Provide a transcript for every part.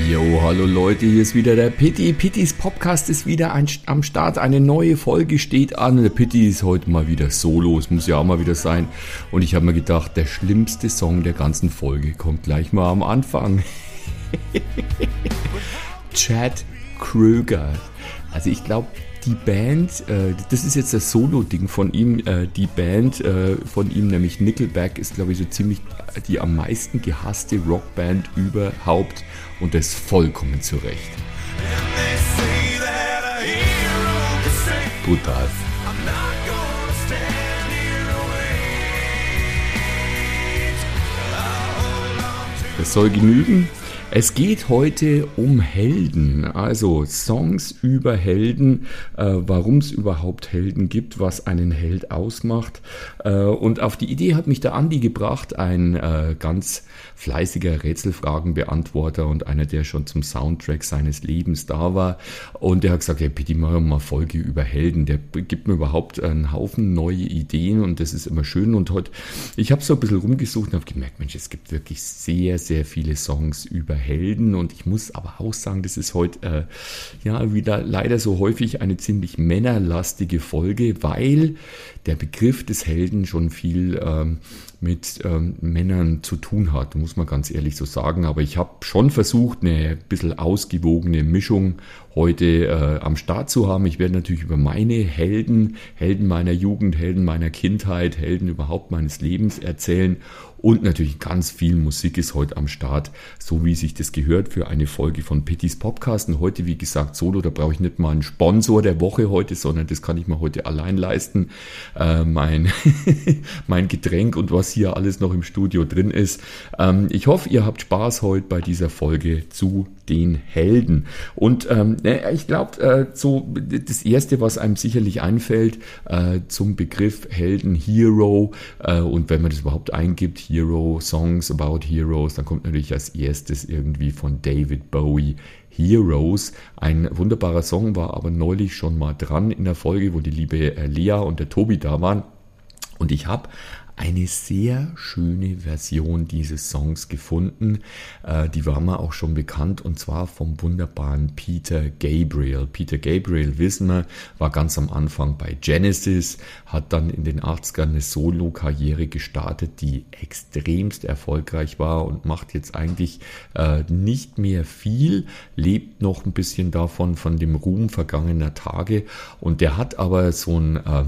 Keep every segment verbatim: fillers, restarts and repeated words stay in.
Jo, hallo Leute, hier ist wieder der Pitti. Pittis Podcast ist wieder ein, am Start. Eine neue Folge steht an. Der Pitti ist heute mal wieder solo. Es muss ja auch mal wieder sein. Und ich habe mir gedacht, der schlimmste Song der ganzen Folge kommt gleich mal am Anfang. Chad Kroeger. Also ich glaube, die Band, äh, das ist jetzt das Solo-Ding von ihm, äh, die Band äh, von ihm, nämlich Nickelback, ist glaube ich so ziemlich die am meisten gehasste Rockband überhaupt und das vollkommen zu Recht. Brutal. Das soll genügen. Es geht heute um Helden, also Songs über Helden, äh, warum es überhaupt Helden gibt, was einen Held ausmacht. Äh, und auf die Idee hat mich der Andi gebracht, ein äh, ganz fleißiger Rätselfragenbeantworter und einer, der schon zum Soundtrack seines Lebens da war. Und der hat gesagt, hey Pitti, mach mal eine Folge über Helden. Der gibt mir überhaupt einen Haufen neue Ideen und das ist immer schön. Und heute, ich habe so ein bisschen rumgesucht und habe gemerkt, Mensch, es gibt wirklich sehr, sehr viele Songs über Helden und ich muss aber auch sagen, das ist heute äh, ja wieder leider so häufig eine ziemlich männerlastige Folge, weil der Begriff des Helden schon viel ähm, mit ähm, Männern zu tun hat, muss man ganz ehrlich so sagen. Aber ich habe schon versucht, eine bisschen ausgewogene Mischung heute äh, am Start zu haben. Ich werde natürlich über meine Helden, Helden meiner Jugend, Helden meiner Kindheit, Helden überhaupt meines Lebens erzählen. Und natürlich ganz viel Musik ist heute am Start, so wie sich das gehört für eine Folge von Pittis Podcast. Und heute, wie gesagt, solo, da brauche ich nicht mal einen Sponsor der Woche heute, sondern das kann ich mir heute allein leisten. Äh, mein, mein Getränk und was hier alles noch im Studio drin ist. Ähm, ich hoffe, ihr habt Spaß heute bei dieser Folge zu den Helden. Und ähm, ich glaube, äh, so das Erste, was einem sicherlich einfällt äh, zum Begriff Helden, Hero, äh, und wenn man das überhaupt eingibt, Hero, Songs about Heroes, dann kommt natürlich als erstes irgendwie von David Bowie Heroes. Ein wunderbarer Song, war aber neulich schon mal dran in der Folge, wo die liebe Lea und der Tobi da waren. Und ich habe eine sehr schöne Version dieses Songs gefunden. Äh, die war mir auch schon bekannt und zwar vom wunderbaren Peter Gabriel. Peter Gabriel, wissen wir, war ganz am Anfang bei Genesis, hat dann in den achtzigern eine Solo-Karriere gestartet, die extremst erfolgreich war und macht jetzt eigentlich äh, nicht mehr viel, lebt noch ein bisschen davon, von dem Ruhm vergangener Tage und der hat aber so ein äh,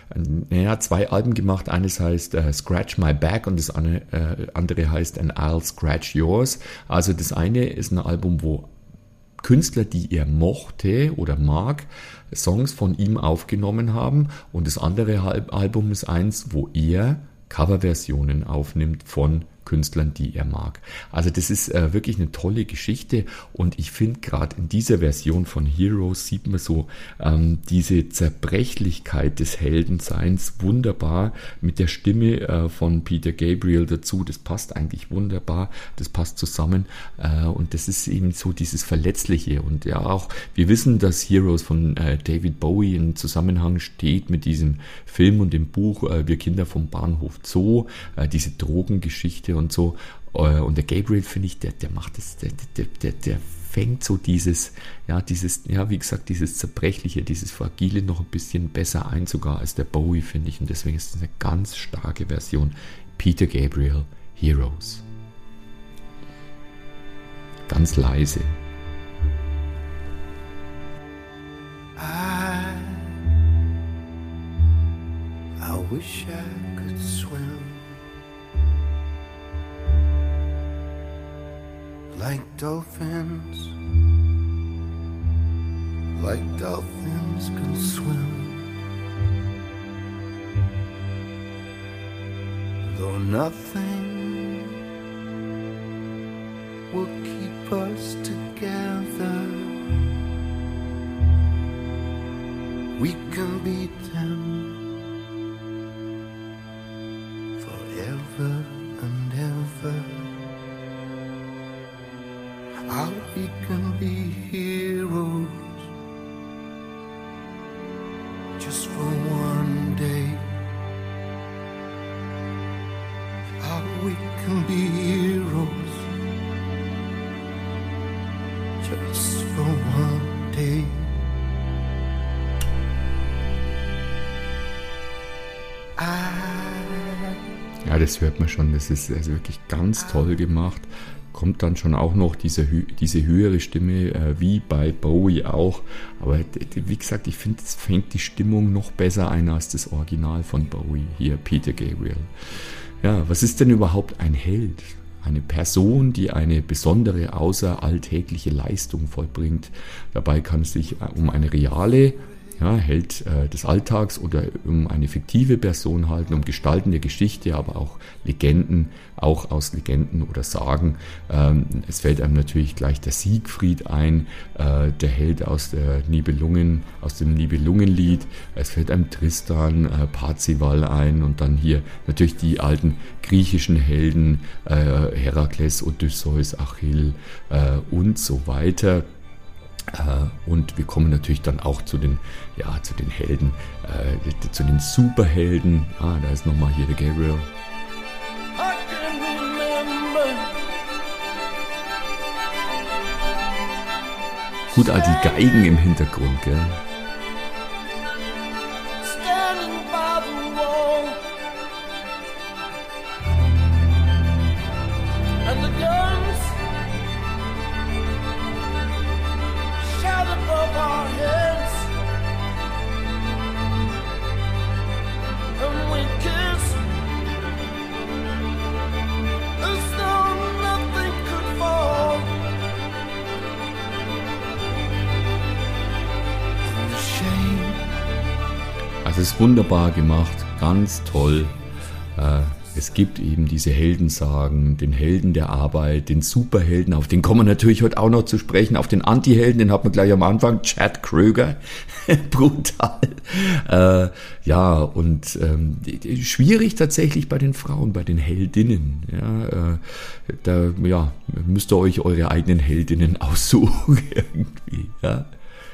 Naja, zwei Alben gemacht. Eines heißt äh, Scratch My Back und das andere, äh, andere heißt And I'll Scratch Yours. Also das eine ist ein Album, wo Künstler, die er mochte oder mag, Songs von ihm aufgenommen haben. Und das andere Album ist eins, wo er Coverversionen aufnimmt von Künstlern, die er mag. Also das ist äh, wirklich eine tolle Geschichte und ich finde gerade in dieser Version von Heroes sieht man so ähm, diese Zerbrechlichkeit des Heldenseins wunderbar mit der Stimme äh, von Peter Gabriel dazu. Das passt eigentlich wunderbar, das passt zusammen äh, und das ist eben so dieses Verletzliche und ja auch, wir wissen, dass Heroes von äh, David Bowie in Zusammenhang steht mit diesem Film und dem Buch äh, Wir Kinder vom Bahnhof Zoo, äh, diese Drogengeschichte und so. Und der Gabriel, finde ich, der, der macht das, der, der, der, der fängt so dieses, ja, dieses, ja, wie gesagt, dieses Zerbrechliche, dieses Fragile noch ein bisschen besser ein, sogar als der Bowie, finde ich. Und deswegen ist es eine ganz starke Version. Peter Gabriel, Heroes. Ganz leise. I, I wish I could swim like dolphins, like dolphins can swim. Though nothing will keep us together, we can beat them forever and ever. How we can be heroes just for one day. How we can be heroes just for one day. I Ja, das hört man schon, das ist also wirklich ganz toll gemacht. Kommt dann schon auch noch diese, diese höhere Stimme, äh, wie bei Bowie auch. Aber wie gesagt, ich finde, es fängt die Stimmung noch besser ein als das Original von Bowie, hier Peter Gabriel. Ja, was ist denn überhaupt ein Held? Eine Person, die eine besondere außeralltägliche Leistung vollbringt. Dabei kann es sich um eine reale, ja, Held äh, des Alltags oder um eine fiktive Person halten, um Gestalten der Geschichte, aber auch Legenden, auch aus Legenden oder Sagen. Ähm, es fällt einem natürlich gleich der Siegfried ein, äh, der Held aus der Nibelungen, aus dem Nibelungenlied. Es fällt einem Tristan, äh, Parzival ein und dann hier natürlich die alten griechischen Helden, äh, Herakles, Odysseus, Achill äh, und so weiter. Und wir kommen natürlich dann auch zu den, ja, zu den Helden, äh, zu den Superhelden. Ah, da ist nochmal hier der Gabriel. I can remember. Gut, all die Geigen im Hintergrund, gell? Standing by the wall, and the guns shout above our heads, and we kiss as though nothing could fall. And the shame. Also es ist wunderbar gemacht, ganz toll. Äh, Es gibt eben diese Heldensagen, den Helden der Arbeit, den Superhelden, auf den kommen wir natürlich heute auch noch zu sprechen, auf den Antihelden, den hat man gleich am Anfang, Chad Kroeger, brutal. Äh, ja, und ähm, schwierig tatsächlich bei den Frauen, bei den Heldinnen. Ja, äh, da ja, müsst ihr euch eure eigenen Heldinnen aussuchen irgendwie. Ja.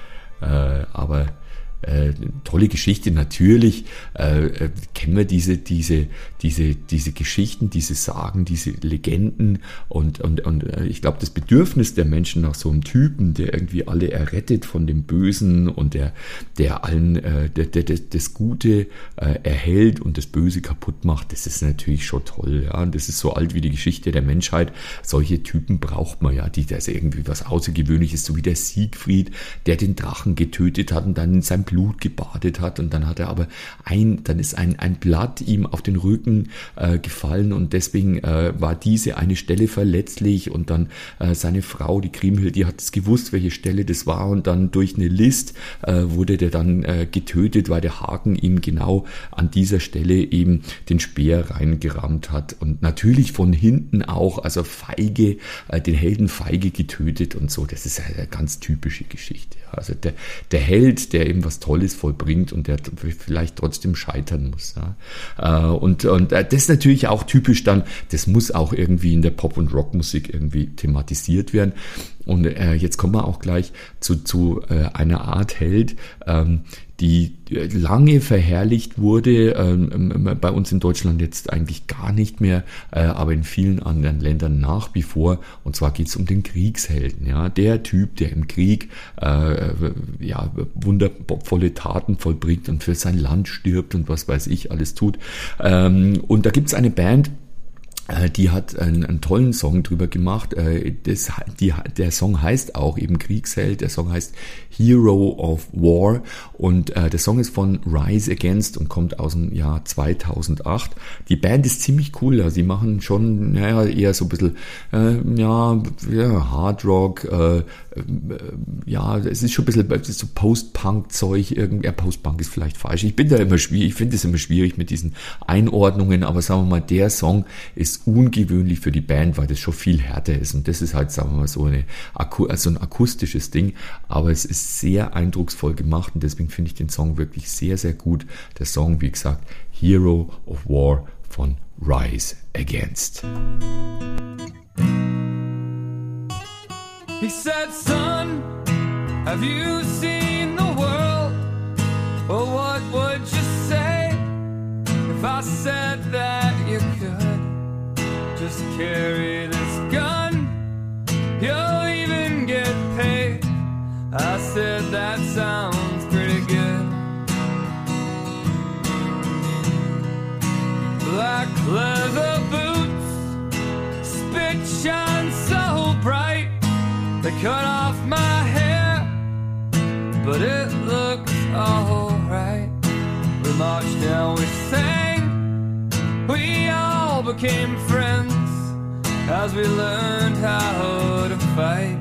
Äh, aber Äh, tolle Geschichte, natürlich äh, äh, kennen wir diese, diese, diese, diese Geschichten, diese Sagen, diese Legenden und, und, und äh, ich glaube, das Bedürfnis der Menschen nach so einem Typen, der irgendwie alle errettet von dem Bösen und der, der allen äh, der, der, der, das Gute äh, erhält und das Böse kaputt macht, das ist natürlich schon toll, ja, und das ist so alt wie die Geschichte der Menschheit. Solche Typen braucht man ja, die das irgendwie was Außergewöhnliches, so wie der Siegfried, der den Drachen getötet hat und dann in seinem Blut gebadet hat und dann hat er aber ein, dann ist ein, ein Blatt ihm auf den Rücken äh, gefallen und deswegen äh, war diese eine Stelle verletzlich und dann äh, seine Frau, die Kriemhild, die hat es gewusst, welche Stelle das war und dann durch eine List äh, wurde der dann äh, getötet, weil der Haken ihm genau an dieser Stelle eben den Speer reingerammt hat und natürlich von hinten auch, also feige, äh, den Helden feige getötet und so, das ist eine ganz typische Geschichte. Also der, der Held, der eben was Tolles vollbringt und der vielleicht trotzdem scheitern muss. Ja. Und, und das ist natürlich auch typisch dann, das muss auch irgendwie in der Pop- und Rockmusik irgendwie thematisiert werden. Und äh, jetzt kommen wir auch gleich zu, zu äh, einer Art Held, ähm, die lange verherrlicht wurde, ähm, bei uns in Deutschland jetzt eigentlich gar nicht mehr, äh, aber in vielen anderen Ländern nach wie vor. Und zwar geht es um den Kriegshelden, ja, der Typ, der im Krieg äh, ja wundervolle Taten vollbringt und für sein Land stirbt und was weiß ich alles tut. Ähm, und da gibt es eine Band, die hat einen, einen tollen Song drüber gemacht. Das, die, der Song heißt auch eben Kriegsheld. Der Song heißt Hero of War. Und äh, der Song ist von Rise Against und kommt aus dem Jahr zweitausendacht. Die Band ist ziemlich cool. Also sie machen schon naja, eher so ein bisschen äh, ja, ja, Hard Rock. Äh, äh, ja, es ist schon ein bisschen so Post-Punk-Zeug. Ja, Post-Punk ist vielleicht falsch. Ich bin da immer schwierig. Ich finde es immer schwierig mit diesen Einordnungen. Aber sagen wir mal, der Song ist ungewöhnlich für die Band, weil das schon viel härter ist und das ist halt, sagen wir mal, so, eine, also ein akustisches Ding, aber es ist sehr eindrucksvoll gemacht und deswegen finde ich den Song wirklich sehr, sehr gut. Der Song, wie gesagt, Hero of War von Rise Against. He said, son, have you seen the world? Well, what would you say if I said that you could? Just carry this gun, you'll even get paid. it shines so bright. They cut off my hair, but it looks alright. We marched down, we sang, we all became friends as we learned how to fight.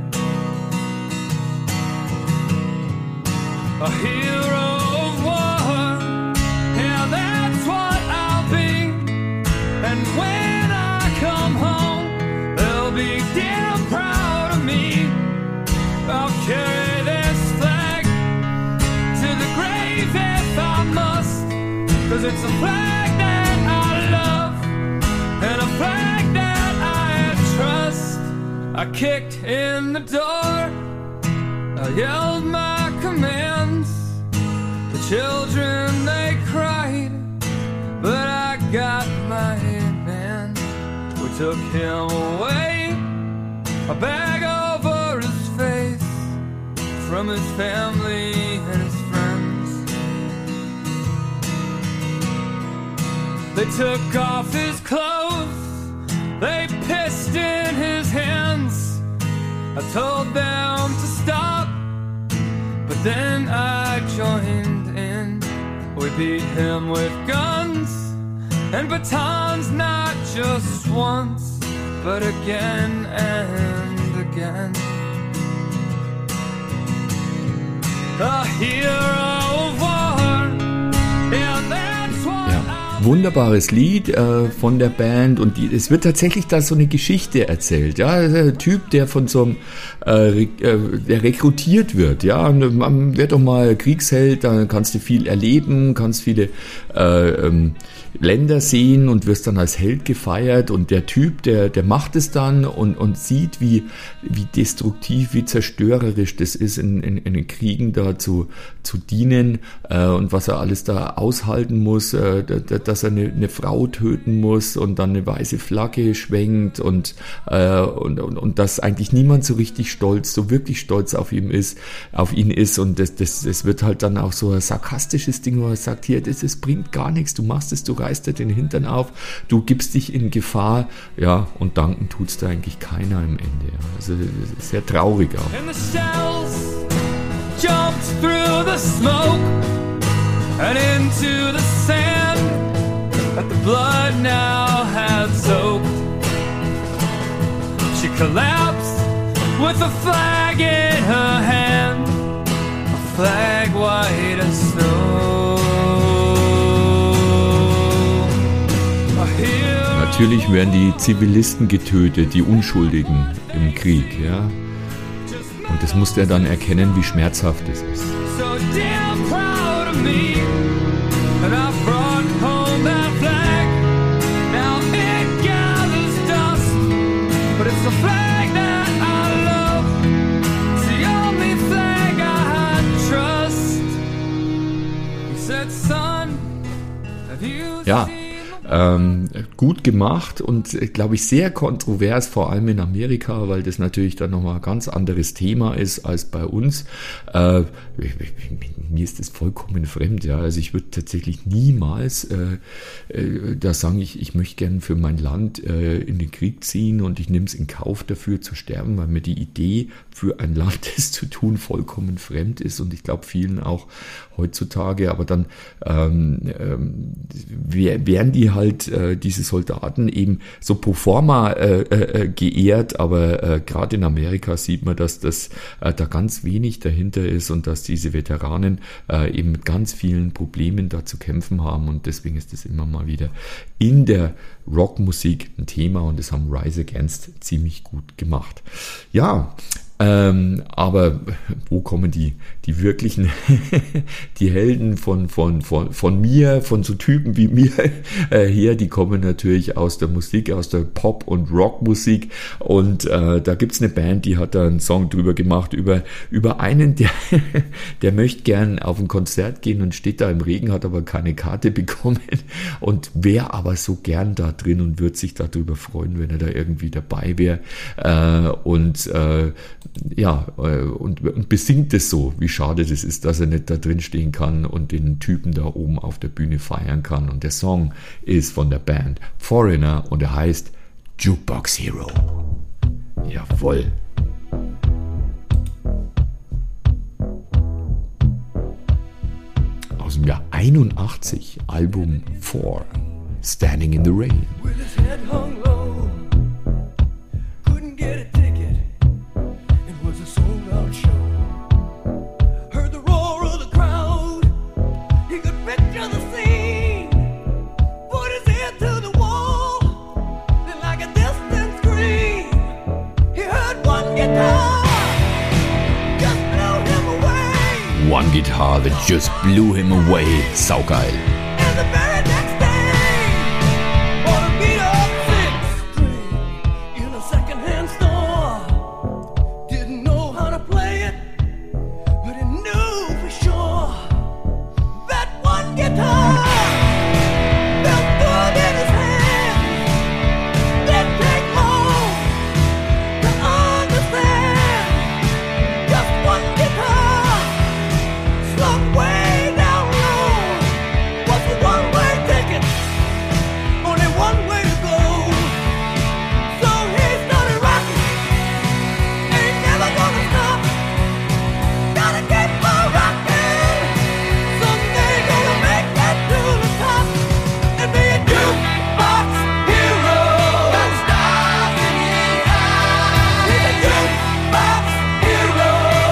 A hero of war, yeah, that's what I'll be. And when I come home, they'll be damn proud of me. I'll carry this flag to the grave if I must, 'cause it's a flag that I love and a flag that I trust. I kicked in the door, I yelled my commands. The children, they cried, but I got my man. We took him away, a bag over his face, from his family and his friends. They took off his clothes, they pissed in his hands. I told them to stop, but then I joined in. We beat him with guns and batons, not just once, but again and again. A hero of war, yeah, that's what Ja, wunderbares Lied äh, von der Band, und die, es wird tatsächlich da so eine Geschichte erzählt. Ja, der Typ, der von so einem äh, der rekrutiert wird. Ja, und man wird doch mal Kriegsheld, dann kannst du viel erleben, kannst viele äh, ähm, Länder sehen und wirst dann als Held gefeiert, und der Typ, der der macht es dann und und sieht, wie wie destruktiv, wie zerstörerisch das ist, in in, in den Kriegen da zu zu dienen, äh, und was er alles da aushalten muss, äh, dass er eine, eine Frau töten muss und dann eine weiße Flagge schwenkt, und äh, und, und und dass eigentlich niemand so richtig stolz, so wirklich stolz auf ihn ist, auf ihn ist, und das das das wird halt dann auch so ein sarkastisches Ding, wo er sagt, hier, das, das bringt gar nichts, du machst es, du reißt dir den Hintern auf, du gibst dich in Gefahr, ja, und danken tut's da eigentlich keiner im Ende. Ja. Also sehr traurig auch. And the shells jumped through the smoke and into the sand that the blood now had soaked. She collapsed with a flag in her hand, a flag white as snow. A hero. Natürlich werden die Zivilisten getötet, die Unschuldigen im Krieg, ja. Und das musste er dann erkennen, wie schmerzhaft es ist. So damn proud of me, and I brought home that flag. Now it gathers dust, but it's the flag that I love. It's the only flag I trust. He said, son, have you Ja. seen? Ähm, gut gemacht und, äh, glaube ich, sehr kontrovers, vor allem in Amerika, weil das natürlich dann nochmal ein ganz anderes Thema ist als bei uns. Äh, mir ist das vollkommen fremd, ja. Also ich würde tatsächlich niemals äh, äh, da sagen, ich, ich möchte gern für mein Land äh, in den Krieg ziehen und ich nehme es in Kauf dafür zu sterben, weil mir die Idee, für ein Land das zu tun, vollkommen fremd ist, und ich glaube vielen auch heutzutage. Aber dann ähm, ähm, wären die halt, äh, diese Soldaten, eben so pro forma äh, äh, geehrt, aber äh, gerade in Amerika sieht man, dass das äh, da ganz wenig dahinter ist und dass diese Veteranen äh, eben mit ganz vielen Problemen da zu kämpfen haben, und deswegen ist das immer mal wieder in der Rockmusik ein Thema, und das haben Rise Against ziemlich gut gemacht. Ja, Ähm, aber wo kommen die, die wirklichen, die Helden von, von, von, von mir, von so Typen wie mir äh, her? Die kommen natürlich aus der Musik, aus der Pop- und Rockmusik, und äh, da gibt's eine Band, die hat da einen Song drüber gemacht, über, über einen, der, der möchte gern auf ein Konzert gehen und steht da im Regen, hat aber keine Karte bekommen und wäre aber so gern da drin und würde sich darüber freuen, wenn er da irgendwie dabei wäre, äh, und äh, ja, und, und besingt es so, wie schade das ist, dass er nicht da drin stehen kann und den Typen da oben auf der Bühne feiern kann. Und der Song ist von der Band Foreigner und er heißt Jukebox Hero. Jawohl. Aus dem Jahr einundachtzig, Album vier, Standing in the Rain. With his head hung low, couldn't get a ticket. It was a sold-out show. Heard the roar of the crowd. He could picture the scene. Put his ear to the wall. Then, like a distant scream, he heard one guitar just blew him away. One Guitar that just blew him away. Saugeil. And the very next day, bought a beat-up six string in a second-hand store. Didn't know how to play it, but he knew for sure that one guitar felt good in his hand. Didn't take long to understand. Just one guitar slung way down low was a one-way ticket, only one way to go. So he started rocking, ain't never gonna stop. Gotta keep on rocking, someday gonna make that to the top and be a jukebox hero. Got stars in his eyes. He's a jukebox hero.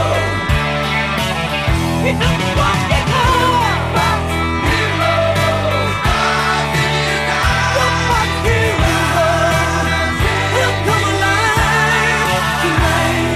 He took one guitar, jukebox hero. Stars in his eyes. Jukebox hero. He'll come alive tonight.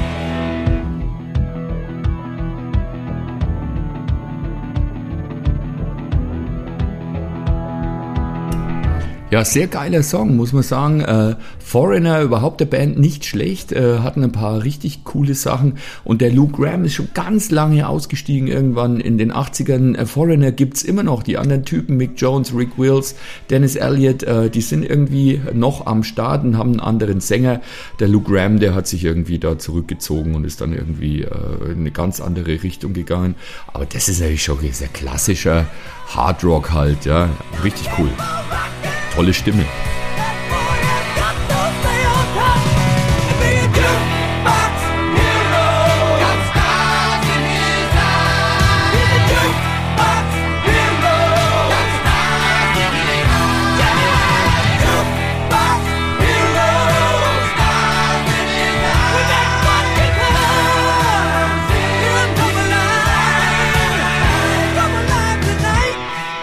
Ja, sehr geiler Song, muss man sagen. Äh, Foreigner, überhaupt der Band nicht schlecht, äh, hatten ein paar richtig coole Sachen. Und der Lou Gramm ist schon ganz lange ausgestiegen, irgendwann in den achtzigern. Äh, Foreigner gibt's immer noch, die anderen Typen, Mick Jones, Rick Wills, Dennis Elliott, äh, die sind irgendwie noch am Start und haben einen anderen Sänger. Der Lou Gramm, der hat sich irgendwie da zurückgezogen und ist dann irgendwie äh, in eine ganz andere Richtung gegangen. Aber das ist natürlich schon sehr klassischer Hard Rock halt, ja, richtig cool. Tolle Stimme. That boy has got to stay on top and be a jukebox hero. Got stars in his eyes. He's a jukebox hero. Got stars in his eyes. Yeah, jukebox hero. Stars in his eyes. With that one guitar, he'll come alive. Come alive tonight.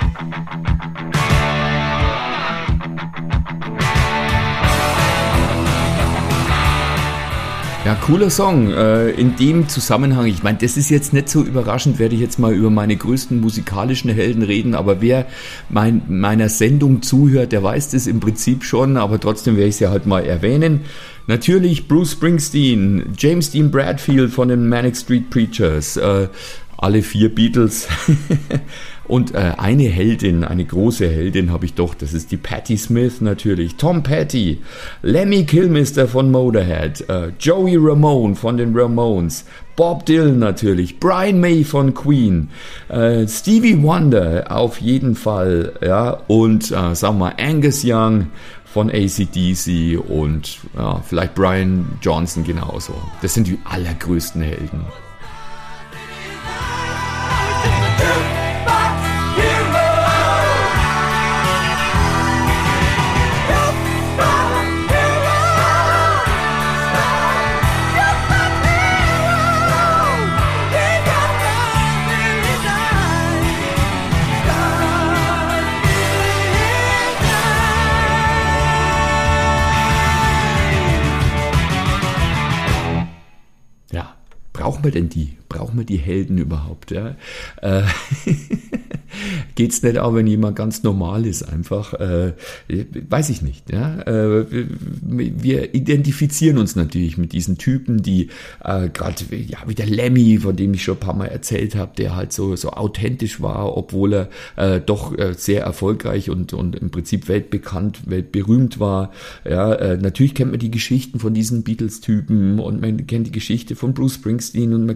Ja, cooler Song. Äh, in dem Zusammenhang, ich meine, das ist jetzt nicht so überraschend, werde ich jetzt mal über meine größten musikalischen Helden reden, aber wer mein, meiner Sendung zuhört, der weiß das im Prinzip schon, aber trotzdem werde ich es ja halt mal erwähnen. Natürlich Bruce Springsteen, James Dean Bradfield von den Manic Street Preachers, äh, alle vier Beatles. Und äh, eine Heldin, eine große Heldin habe ich doch, das ist die Patti Smith natürlich, Tom Petty, Lemmy Kilmister von Motorhead, äh, Joey Ramone von den Ramones, Bob Dylan natürlich, Brian May von Queen, äh, Stevie Wonder auf jeden Fall, ja, und äh, sagen wir Angus Young von A C D C und ja, vielleicht Brian Johnson genauso. Das sind die allergrößten Helden. Brauchen wir denn die? Brauchen wir die Helden überhaupt? Ja? Äh, geht's nicht auch, wenn jemand ganz normal ist einfach? Äh, weiß ich nicht. Ja? Äh, wir identifizieren uns natürlich mit diesen Typen, die äh, gerade, ja, wie der Lemmy, von dem ich schon ein paar Mal erzählt habe, der halt so, so authentisch war, obwohl er äh, doch äh, sehr erfolgreich und, und im Prinzip weltbekannt, weltberühmt war. Ja? Äh, natürlich kennt man die Geschichten von diesen Beatles-Typen und man kennt die Geschichte von Bruce Springsteen und man kennt die Geschichte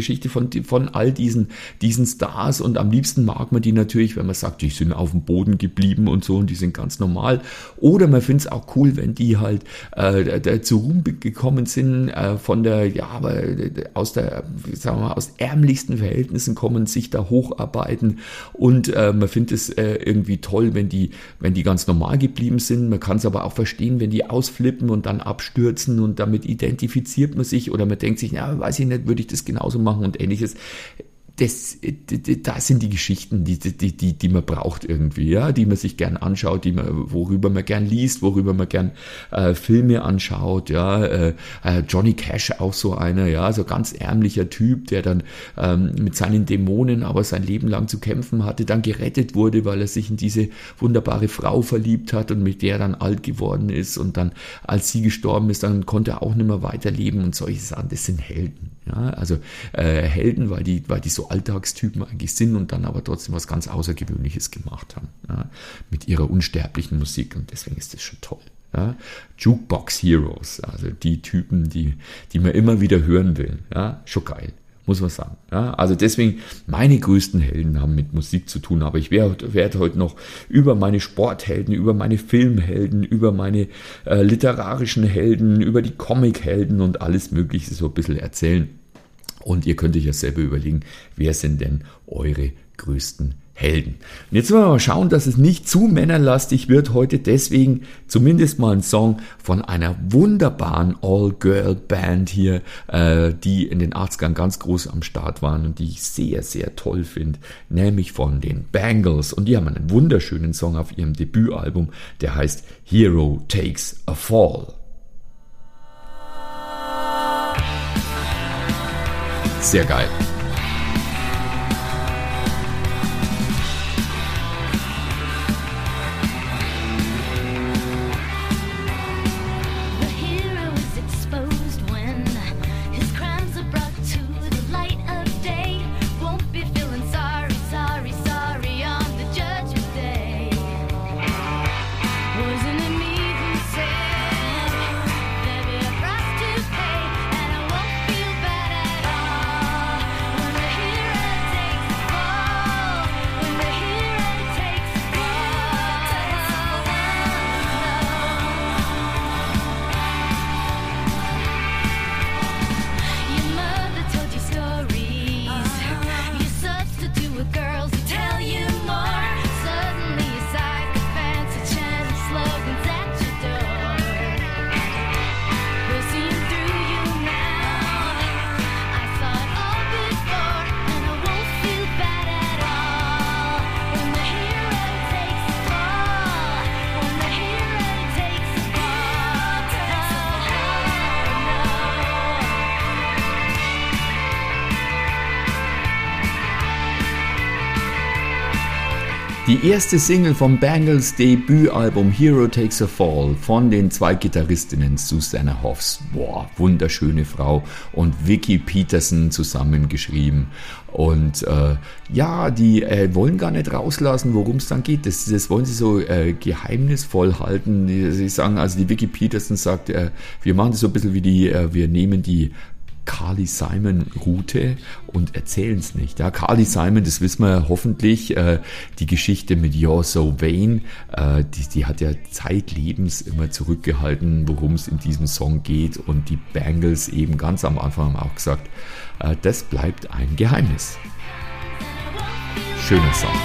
Geschichte von, von all diesen, diesen Stars und am liebsten mag man die natürlich, wenn man sagt, die sind auf dem Boden geblieben und so und die sind ganz normal. Oder man findet es auch cool, wenn die halt äh, zu Ruhm gekommen sind, äh, von der, ja, aber aus der, sagen wir mal, aus ärmlichsten Verhältnissen kommen, sich da hocharbeiten und äh, man findet es äh, irgendwie toll, wenn die, wenn die ganz normal geblieben sind. Man kann es aber auch verstehen, wenn die ausflippen und dann abstürzen und damit identifiziert man sich oder man denkt sich, ja, weiß ich nicht, würde ich das genauso machen und ähnliches. Das, das sind die Geschichten, die, die, die, die man braucht irgendwie, ja, die man sich gern anschaut, die man, worüber man gern liest, worüber man gern äh, Filme anschaut, ja, äh, Johnny Cash auch so einer, ja, so ganz ärmlicher Typ, der dann ähm, mit seinen Dämonen aber sein Leben lang zu kämpfen hatte, dann gerettet wurde, weil er sich in diese wunderbare Frau verliebt hat und mit der dann alt geworden ist und dann, als sie gestorben ist, dann konnte er auch nicht mehr weiterleben und solche Sachen, das sind Helden, ja, also äh, Helden, weil die, weil die so Alltagstypen eigentlich sind und dann aber trotzdem was ganz Außergewöhnliches gemacht haben, ja, mit ihrer unsterblichen Musik und deswegen ist das schon toll. Ja. Jukebox Heroes, also die Typen, die, die man immer wieder hören will, ja, schon geil, muss man sagen. Ja. Also deswegen, meine größten Helden haben mit Musik zu tun, aber ich werde werd heute noch über meine Sporthelden, über meine Filmhelden, über meine äh, literarischen Helden, über die Comichelden und alles Mögliche so ein bisschen erzählen. Und ihr könnt euch ja selber überlegen, wer sind denn eure größten Helden? Und jetzt wollen wir mal schauen, dass es nicht zu männerlastig wird heute. Deswegen zumindest mal ein Song von einer wunderbaren All-Girl-Band hier, äh, die in den achtzigern ganz groß am Start waren und die ich sehr, sehr toll finde. Nämlich von den Bangles. Und die haben einen wunderschönen Song auf ihrem Debütalbum, der heißt Hero Takes a Fall. Sehr geil. Die erste Single vom Bangles Debütalbum Hero Takes a Fall von den zwei Gitarristinnen Susanna Hoffs, boah, wunderschöne Frau, und Vicky Peterson zusammengeschrieben. Und äh, ja, die äh, wollen gar nicht rauslassen, worum es dann geht. Das, das wollen sie so äh, geheimnisvoll halten. Sie sagen, also die Vicky Peterson sagt, äh, wir machen das so ein bisschen wie die, äh, wir nehmen die Carly Simon Route und erzählen es nicht. Ja, Carly Simon, das wissen wir hoffentlich, äh, die Geschichte mit You're So Vain, äh, die, die hat ja zeitlebens immer zurückgehalten, worum es in diesem Song geht, und die Bangles eben ganz am Anfang haben auch gesagt, äh, das bleibt ein Geheimnis. Schöner Song.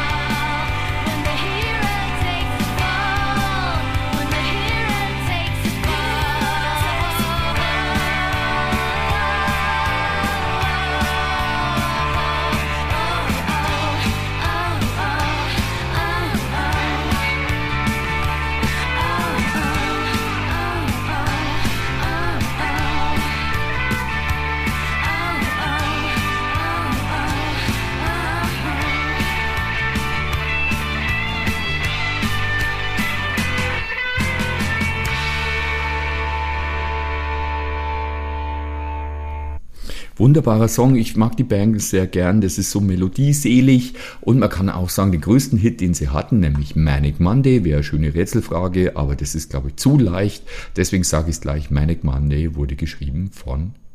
Wunderbarer Song, ich mag die Bangles sehr gern, das ist so melodieselig, und man kann auch sagen, den größten Hit, den sie hatten, nämlich Manic Monday, wäre eine schöne Rätselfrage, aber das ist, glaube ich, zu leicht, deswegen sage ich es gleich, Manic Monday wurde geschrieben von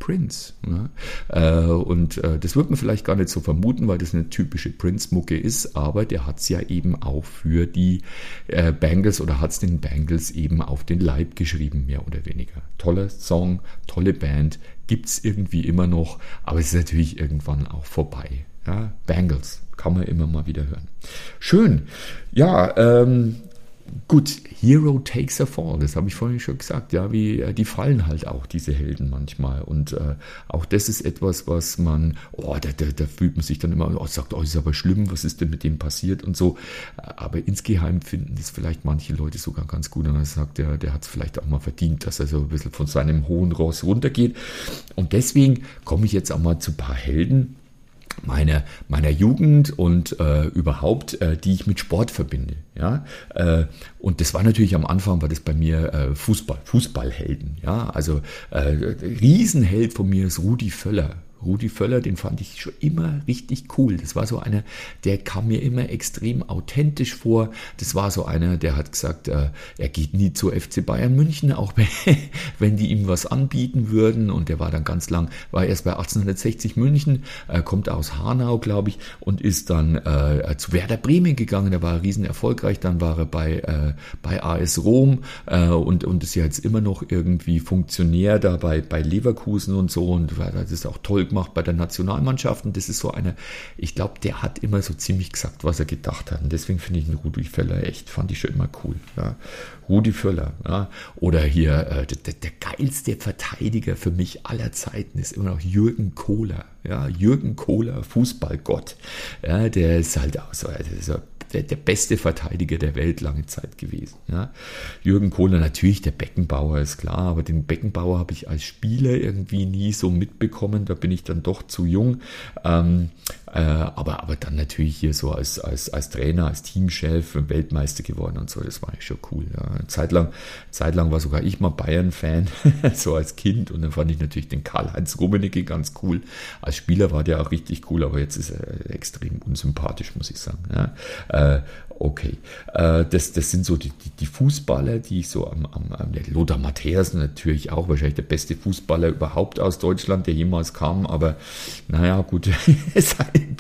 Prince. Ja? Äh, und äh, das wird man vielleicht gar nicht so vermuten, weil das eine typische Prince-Mucke ist, aber der hat es ja eben auch für die äh, Bangles oder hat es den Bangles eben auf den Leib geschrieben, mehr oder weniger. Toller Song, tolle Band, gibt es irgendwie immer noch, aber es ist natürlich irgendwann auch vorbei. Ja? Bangles, kann man immer mal wieder hören. Schön, ja, ähm, gut, Hero Takes a Fall, das habe ich vorhin schon gesagt, ja, wie äh, die fallen halt auch, diese Helden manchmal, und äh, auch das ist etwas, was man, oh, da, da, da fühlt man sich dann immer, oh, sagt, oh, ist aber schlimm, was ist denn mit dem passiert und so, aber insgeheim finden das vielleicht manche Leute sogar ganz gut, und dann sagt der, der hat es vielleicht auch mal verdient, dass er so ein bisschen von seinem hohen Ross runtergeht, und deswegen komme ich jetzt auch mal zu ein paar Helden, meiner meiner Jugend und äh, überhaupt, äh, die ich mit Sport verbinde. Ja, äh, und das war natürlich am Anfang, war das bei mir äh, Fußball, Fußballhelden. Ja, also äh, Riesenheld von mir ist Rudi Völler. Rudi Völler, den fand ich schon immer richtig cool. Das war so einer, der kam mir immer extrem authentisch vor. Das war so einer, der hat gesagt, äh, er geht nie zu F C Bayern München, auch wenn die ihm was anbieten würden. Und der war dann ganz lang, war erst bei achtzehnhundertsechzig München, äh, kommt aus Hanau, glaube ich, und ist dann äh, zu Werder Bremen gegangen. Der war riesen erfolgreich. Dann war er bei, äh, bei A S Rom äh, und, und ist ja jetzt immer noch irgendwie Funktionär da bei, bei Leverkusen und so. Und das ist auch toll gemacht bei der Nationalmannschaft, und das ist so einer, ich glaube, der hat immer so ziemlich gesagt, was er gedacht hat, und deswegen finde ich den Rudi Völler echt, fand ich schon immer cool. Ja. Rudi Völler, ja. Oder hier äh, der, der geilste Verteidiger für mich aller Zeiten ist immer noch Jürgen Kohler. Ja. Jürgen Kohler, Fußballgott, ja, der ist halt auch so, also so Der, der beste Verteidiger der Welt lange Zeit gewesen. Ja. Jürgen Kohler, natürlich der Beckenbauer, ist klar, aber den Beckenbauer habe ich als Spieler irgendwie nie so mitbekommen, da bin ich dann doch zu jung. Ähm, äh, aber, aber dann natürlich hier so als, als, als Trainer, als Teamchef, Weltmeister geworden und so, das war ja schon cool. Ja. Zeitlang, Zeitlang war sogar ich mal Bayern-Fan, so als Kind, und dann fand ich natürlich den Karl-Heinz Rummenigge ganz cool. Als Spieler war der auch richtig cool, aber jetzt ist er extrem unsympathisch, muss ich sagen. Ja. Äh, okay, äh, das, das sind so die, die, die Fußballer, die ich so am, am, am der Lothar Matthäus natürlich auch, wahrscheinlich der beste Fußballer überhaupt aus Deutschland, der jemals kam, aber naja, gut, sein,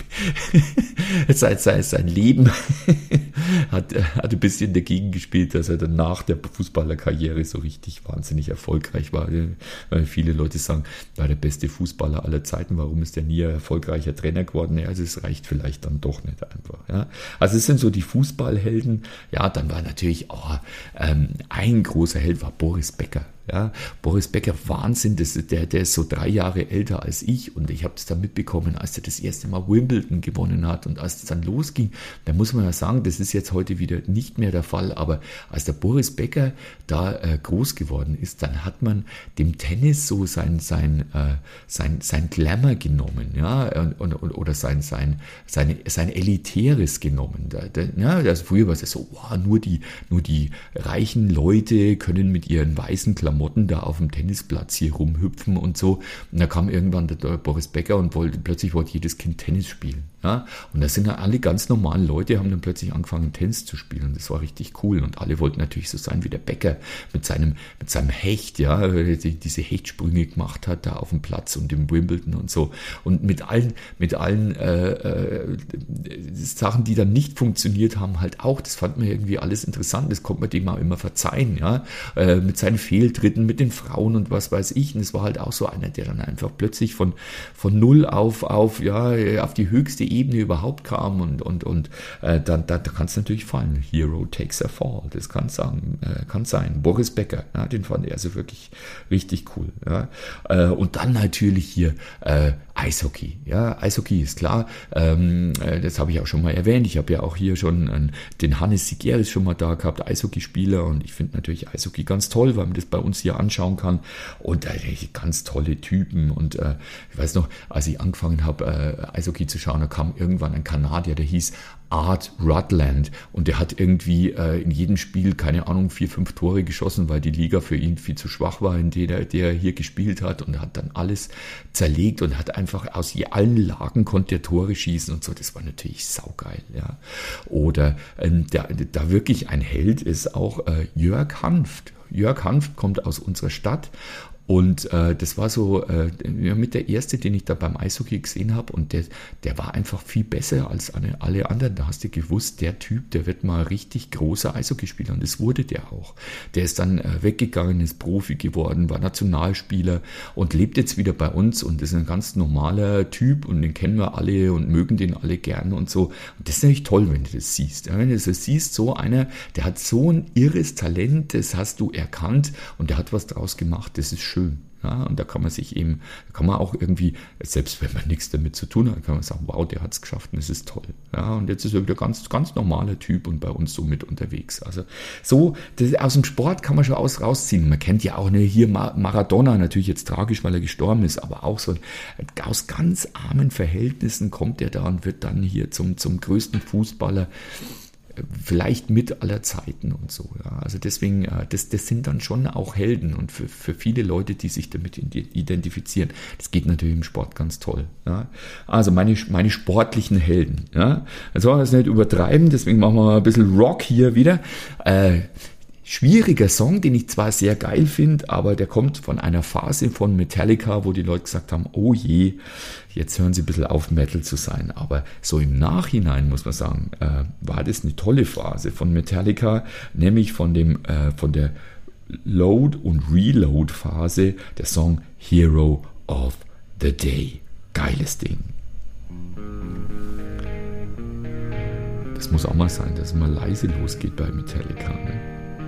sein, sein Leben hat, hat ein bisschen dagegen gespielt, dass er dann nach der Fußballerkarriere so richtig wahnsinnig erfolgreich war, weil viele Leute sagen, war der beste Fußballer aller Zeiten, warum ist der nie ein erfolgreicher Trainer geworden? Ja, also es reicht vielleicht dann doch nicht einfach. Ja. Also es sind so die Fußballhelden. Ja, dann war natürlich oh, ähm, ein großer Held war Boris Becker. Ja, Boris Becker, Wahnsinn, das, der, der ist so drei Jahre älter als ich, und ich habe das dann mitbekommen, als er das erste Mal Wimbledon gewonnen hat, und als es dann losging, da muss man ja sagen, das ist jetzt heute wieder nicht mehr der Fall, aber als der Boris Becker da äh, groß geworden ist, dann hat man dem Tennis so sein, sein, äh, sein, sein Glamour genommen, ja, und, und, oder sein, sein, seine, sein Elitäres genommen. Da, da, ja, also früher war es ja so, wow, nur die, nur die reichen Leute können mit ihren weißen Klamotten da auf dem Tennisplatz hier rumhüpfen und so. Und da kam irgendwann der, der Boris Becker und wollte, plötzlich wollte jedes Kind Tennis spielen. Ja? Und da sind dann alle ganz normalen Leute, haben dann plötzlich angefangen, Tennis zu spielen. Das war richtig cool. Und alle wollten natürlich so sein wie der Becker mit seinem, mit seinem Hecht, ja, die, diese Hechtsprünge gemacht hat da auf dem Platz und im Wimbledon und so. Und mit allen, mit allen äh, äh, Sachen, die dann nicht funktioniert haben, halt auch. Das fand man irgendwie alles interessant. Das konnte man dem auch immer verzeihen, ja. Äh, mit seinen Fehltritten, mit den Frauen und was weiß ich. Und es war halt auch so einer, der dann einfach plötzlich von, von null auf, auf, ja, auf die höchste Ebene überhaupt kam, und, und, und äh, da, da, da kann es natürlich fallen. Hero takes a fall. Das kann sagen, äh, kann sein. Boris Becker, ja, den fand er also wirklich richtig cool. Ja. Äh, und dann natürlich hier äh, Eishockey. Ja, Eishockey ist klar. Ähm, äh, das habe ich auch schon mal erwähnt. Ich habe ja auch hier schon äh, den Hannes Sigeris schon mal da gehabt, Eishockeyspieler, und ich finde natürlich Eishockey ganz toll, weil man das bei uns hier anschauen kann, und äh, ganz tolle Typen, und äh, ich weiß noch, als ich angefangen habe, äh, Eishockey zu schauen, da kam irgendwann ein Kanadier, der hieß Art Rutland, und der hat irgendwie äh, in jedem Spiel, keine Ahnung, vier, fünf Tore geschossen, weil die Liga für ihn viel zu schwach war, in der, der hier gespielt hat, und hat dann alles zerlegt und hat einfach aus allen Lagen konnte er Tore schießen und so. Das war natürlich saugeil, ja. Oder ähm, der, da wirklich ein Held ist auch äh, Jörg Hanft. Jörg Hanft kommt aus unserer Stadt. Und äh, das war so äh, mit der erste, den ich da beim Eishockey gesehen habe. Und der, der war einfach viel besser als alle, alle anderen. Da hast du gewusst, der Typ, der wird mal richtig großer Eishockeyspieler. Und das wurde der auch. Der ist dann äh, weggegangen, ist Profi geworden, war Nationalspieler und lebt jetzt wieder bei uns und ist ein ganz normaler Typ und den kennen wir alle und mögen den alle gern und so. Und das ist natürlich toll, wenn du das siehst. Ja, wenn du das siehst, so einer, der hat so ein irres Talent, das hast du erkannt und der hat was draus gemacht, das ist schön. Ja, und da kann man sich eben, da kann man auch irgendwie, selbst wenn man nichts damit zu tun hat, kann man sagen, wow, der hat es geschafft und das ist toll. Ja, und jetzt ist er wieder ganz, ganz normaler Typ und bei uns so mit unterwegs. Also so, das, aus dem Sport kann man schon aus, rausziehen. Man kennt ja auch ne, hier Maradona, natürlich jetzt tragisch, weil er gestorben ist, aber auch so aus ganz armen Verhältnissen kommt er da und wird dann hier zum, zum größten Fußballer, vielleicht mit aller Zeiten und so. Ja. Also deswegen, das, das sind dann schon auch Helden und für, für viele Leute, die sich damit identifizieren. Das geht natürlich im Sport ganz toll. Ja. Also meine, meine sportlichen Helden. Ja. Jetzt wollen wir das nicht übertreiben, deswegen machen wir mal ein bisschen Rock hier wieder. Äh, Schwieriger Song, den ich zwar sehr geil finde, aber der kommt von einer Phase von Metallica, wo die Leute gesagt haben, oh je, jetzt hören sie ein bisschen auf, Metal zu sein. Aber so im Nachhinein, muss man sagen, äh, war das eine tolle Phase von Metallica, nämlich von, dem, äh, von der Load- und Reload-Phase, der Song Hero of the Day. Geiles Ding. Das muss auch mal sein, dass es mal leise losgeht bei Metallica, ne?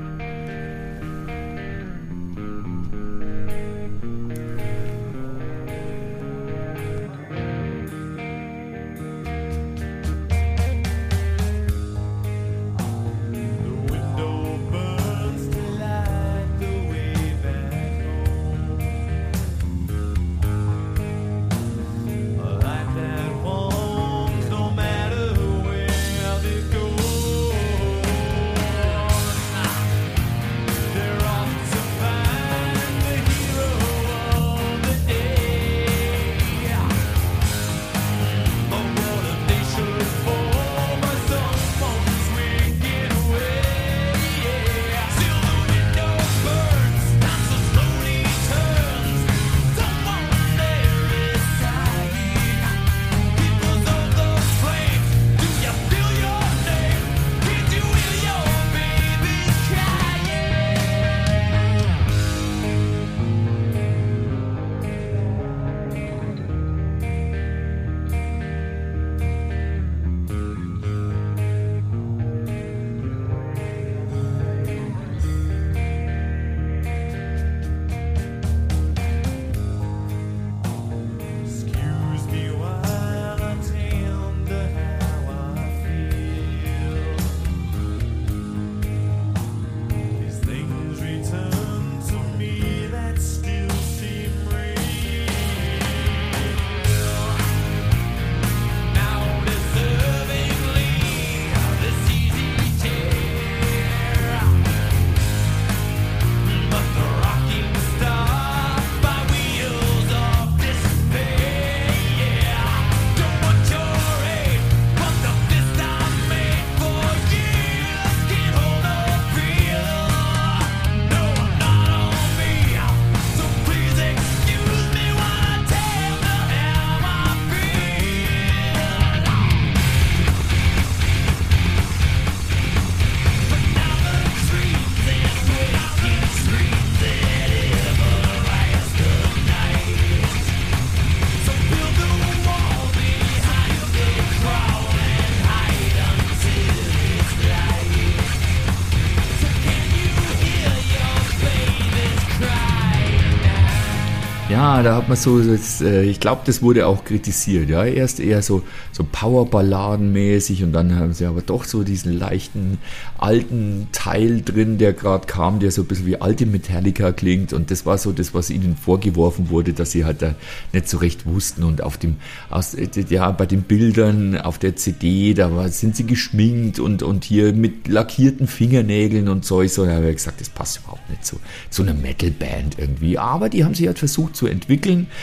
Ja, da hat man so, das, äh, ich glaube, das wurde auch kritisiert. Ja, erst eher so, so Powerballaden-mäßig und dann haben sie aber doch so diesen leichten alten Teil drin, der gerade kam, der so ein bisschen wie alte Metallica klingt. Und das war so das, was ihnen vorgeworfen wurde, dass sie halt da nicht so recht wussten. Und auf dem, aus, ja, bei den Bildern auf der C D, da war, sind sie geschminkt und, und hier mit lackierten Fingernägeln und so. So, da habe ich gesagt, das passt überhaupt nicht zu, zu einer Metal-Band irgendwie. Aber die haben sich halt versucht zu entwickeln.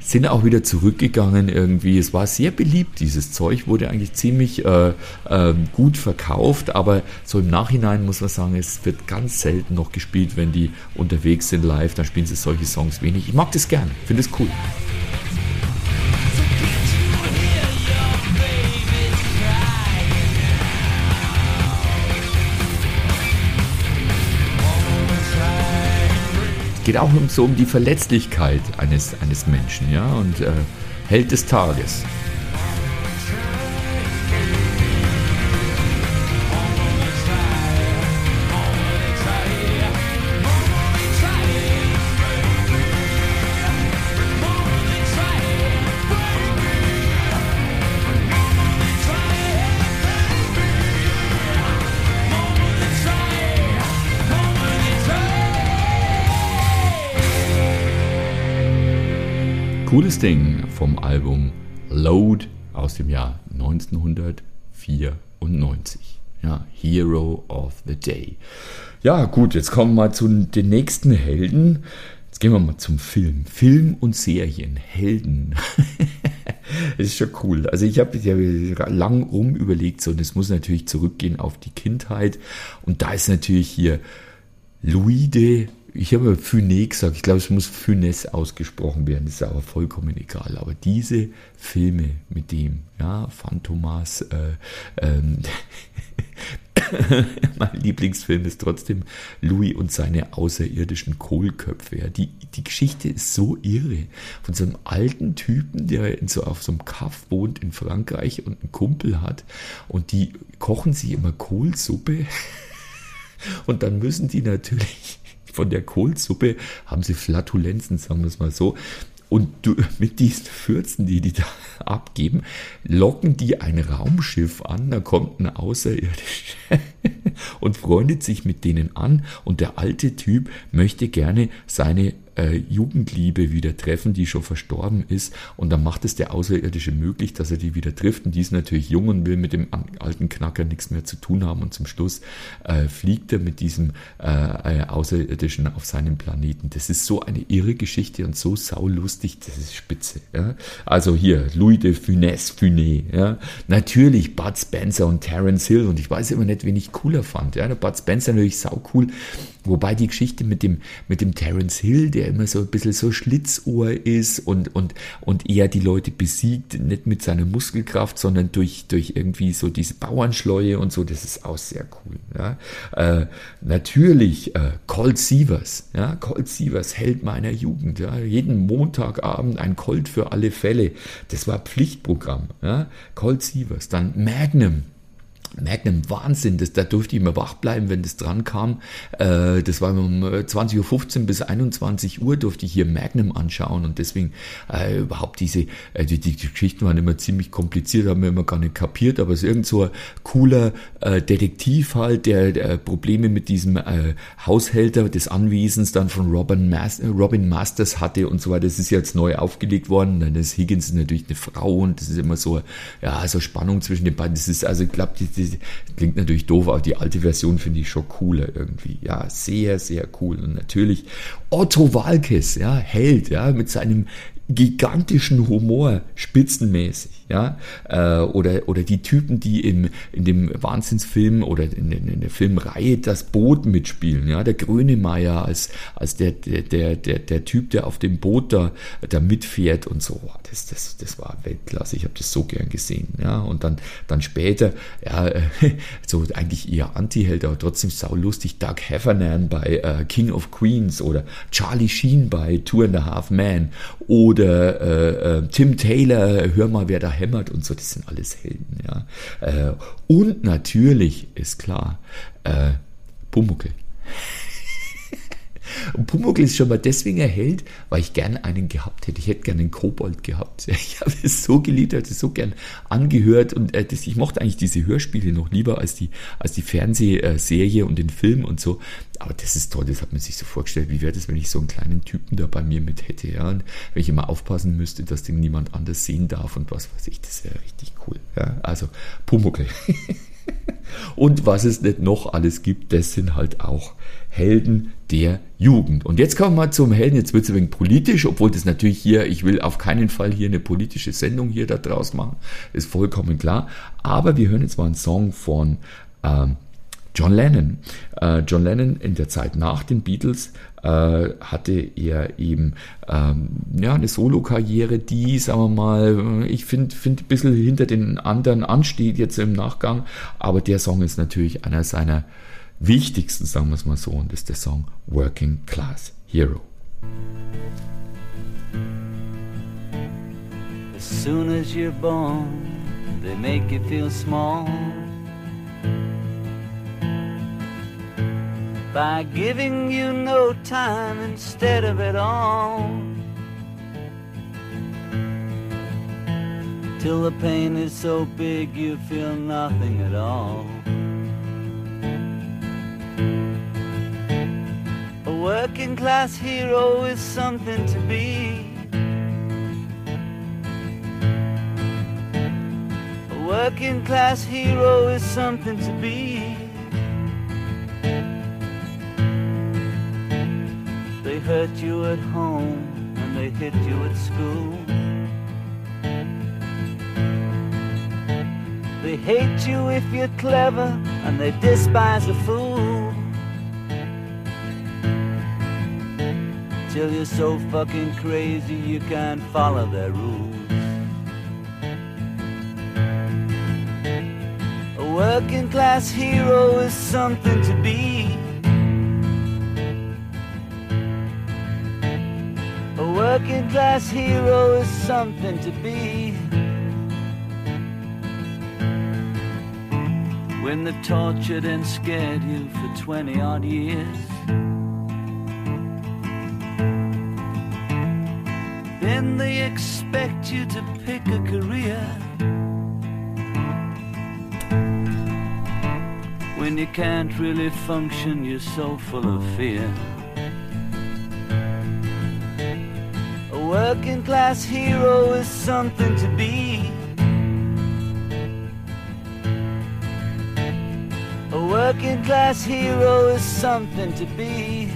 sind auch wieder zurückgegangen irgendwie. Es war sehr beliebt, dieses Zeug, wurde eigentlich ziemlich äh, äh, gut verkauft, aber so im Nachhinein muss man sagen, es wird ganz selten noch gespielt, wenn die unterwegs sind live, dann spielen sie solche Songs wenig. Ich mag das gern, finde es cool. Geht auch um, so um die Verletzlichkeit eines, eines Menschen, ja, und äh, Held des Tages. Cooles Ding vom Album Load aus dem Jahr neunzehnhundertvierundneunzig. Ja, Hero of the Day. Ja, gut, jetzt kommen wir mal zu den nächsten Helden. Jetzt gehen wir mal zum Film. Film und Serien, Helden. Das ist schon cool. Also ich habe ja lang rum überlegt, so, und es muss natürlich zurückgehen auf die Kindheit. Und da ist natürlich hier Louis de Ich habe Funès gesagt, ich glaube, es muss Funès ausgesprochen werden, das ist aber vollkommen egal. Aber diese Filme mit dem, ja, Phantomas, äh, ähm, mein Lieblingsfilm ist trotzdem Louis und seine außerirdischen Kohlköpfe. Ja. Die, die Geschichte ist so irre. Von so einem alten Typen, der in so, auf so einem Kaff wohnt in Frankreich und einen Kumpel hat und die kochen sich immer Kohlsuppe und dann müssen die natürlich von der Kohlsuppe haben sie Flatulenzen, sagen wir es mal so. Und du, mit diesen Fürzen, die die da abgeben, locken die ein Raumschiff an, da kommt ein Außerirdischer und freundet sich mit denen an. Und der alte Typ möchte gerne seine äh, Jugendliebe wieder treffen, die schon verstorben ist. Und dann macht es der Außerirdische möglich, dass er die wieder trifft. Und die ist natürlich jung und will mit dem alten Knacker nichts mehr zu tun haben. Und zum Schluss äh, fliegt er mit diesem äh, Außerirdischen auf seinem Planeten. Das ist so eine irre Geschichte und so saulustig, das ist spitze. Ja? Also hier, Louis de Funès, Funès. Ja? Natürlich Bud Spencer und Terence Hill. Und ich weiß immer nicht, wen ich cooler fand. Ja? Der Bud Spencer natürlich sau cool. Wobei die Geschichte mit dem, mit dem Terence Hill, der immer so ein bisschen so Schlitzohr ist und, und, und eher die Leute besiegt, nicht mit seiner Muskelkraft, sondern durch, durch irgendwie so diese Bauernschleue und so, das ist auch sehr cool. Ja. Äh, natürlich äh, Colt Sievers, ja, Colt Sievers, Held meiner Jugend, ja, jeden Montagabend ein Colt für alle Fälle, das war Pflichtprogramm, ja. Colt Sievers, dann Magnum. Magnum, Wahnsinn, das, da durfte ich immer wach bleiben, wenn das dran kam. Äh, das war um zwanzig Uhr fünfzehn bis einundzwanzig Uhr durfte ich hier Magnum anschauen und deswegen äh, überhaupt diese, äh, die, die Geschichten waren immer ziemlich kompliziert, haben wir immer gar nicht kapiert, aber es ist irgend so ein cooler äh, Detektiv halt, der, der Probleme mit diesem äh, Haushälter des Anwesens dann von Robin, Mas- Robin Masters hatte und so weiter. Das ist jetzt neu aufgelegt worden. Dann ist Higgins natürlich eine Frau und das ist immer so, ja, so Spannung zwischen den beiden. Das ist, also ich glaube, die Das klingt natürlich doof, aber die alte Version finde ich schon cooler irgendwie. Ja, sehr, sehr cool. Und natürlich Otto Waalkes, ja, Held, ja, mit seinem gigantischen Humor, spitzenmäßig, ja, äh, oder, oder die Typen, die im, in dem Wahnsinnsfilm oder in, in der Filmreihe Das Boot mitspielen, ja, der Grönemeyer als, als der, der, der, der, der Typ, der auf dem Boot da, da mitfährt und so, das, das, das war Weltklasse, ich habe das so gern gesehen, ja, und dann, dann später, ja, so eigentlich eher Anti-Held, aber trotzdem saulustig, Doug Heffernan bei äh, King of Queens oder Charlie Sheen bei Two and a Half Men oder Oder äh, äh, Tim Taylor, hör mal, wer da hämmert und so, das sind alles Helden. Ja. Äh, und natürlich ist klar, äh, Pumuckl. Und Pumuckl ist schon mal deswegen ein Held, weil ich gerne einen gehabt hätte. Ich hätte gerne einen Kobold gehabt. Ich habe es so geliebt, habe es so gern angehört und äh, das, ich mochte eigentlich diese Hörspiele noch lieber als die, als die Fernsehserie und den Film und so. Aber das ist toll, das hat man sich so vorgestellt. Wie wäre das, wenn ich so einen kleinen Typen da bei mir mit hätte, ja? Und wenn ich immer aufpassen müsste, dass den niemand anders sehen darf und was weiß ich, das wäre richtig cool. Ja? Also Pumuckl. Und was es nicht noch alles gibt, das sind halt auch Helden der Jugend. Und jetzt kommen wir mal zum Helden, jetzt wird es ein wenig politisch, obwohl das natürlich hier, ich will auf keinen Fall hier eine politische Sendung hier da draus machen, ist vollkommen klar. Aber wir hören jetzt mal einen Song von ähm, John Lennon. Äh, John Lennon in der Zeit nach den Beatles äh, hatte er eben ähm, ja, eine Solo-Karriere, die, sagen wir mal, ich finde find ein bisschen hinter den anderen ansteht jetzt im Nachgang, aber der Song ist natürlich einer seiner wichtigsten, sagen wir es mal so, und das ist der Song Working Class Hero. As soon as you're born, they make you feel small by giving you no time instead of it all, till the pain is so big you feel nothing at all. A working class hero is something to be. A working class hero is something to be. They hurt you at home and they hit you at school. They hate you if you're clever and they despise a fool. Till you're so fucking crazy you can't follow their rules. A working class hero is something to be. A working class hero is something to be. When they've tortured and scared you for twenty odd years, then they expect you to pick a career. When you can't really function, you're so full of fear. A working class hero is something to be. A working class hero is something to be.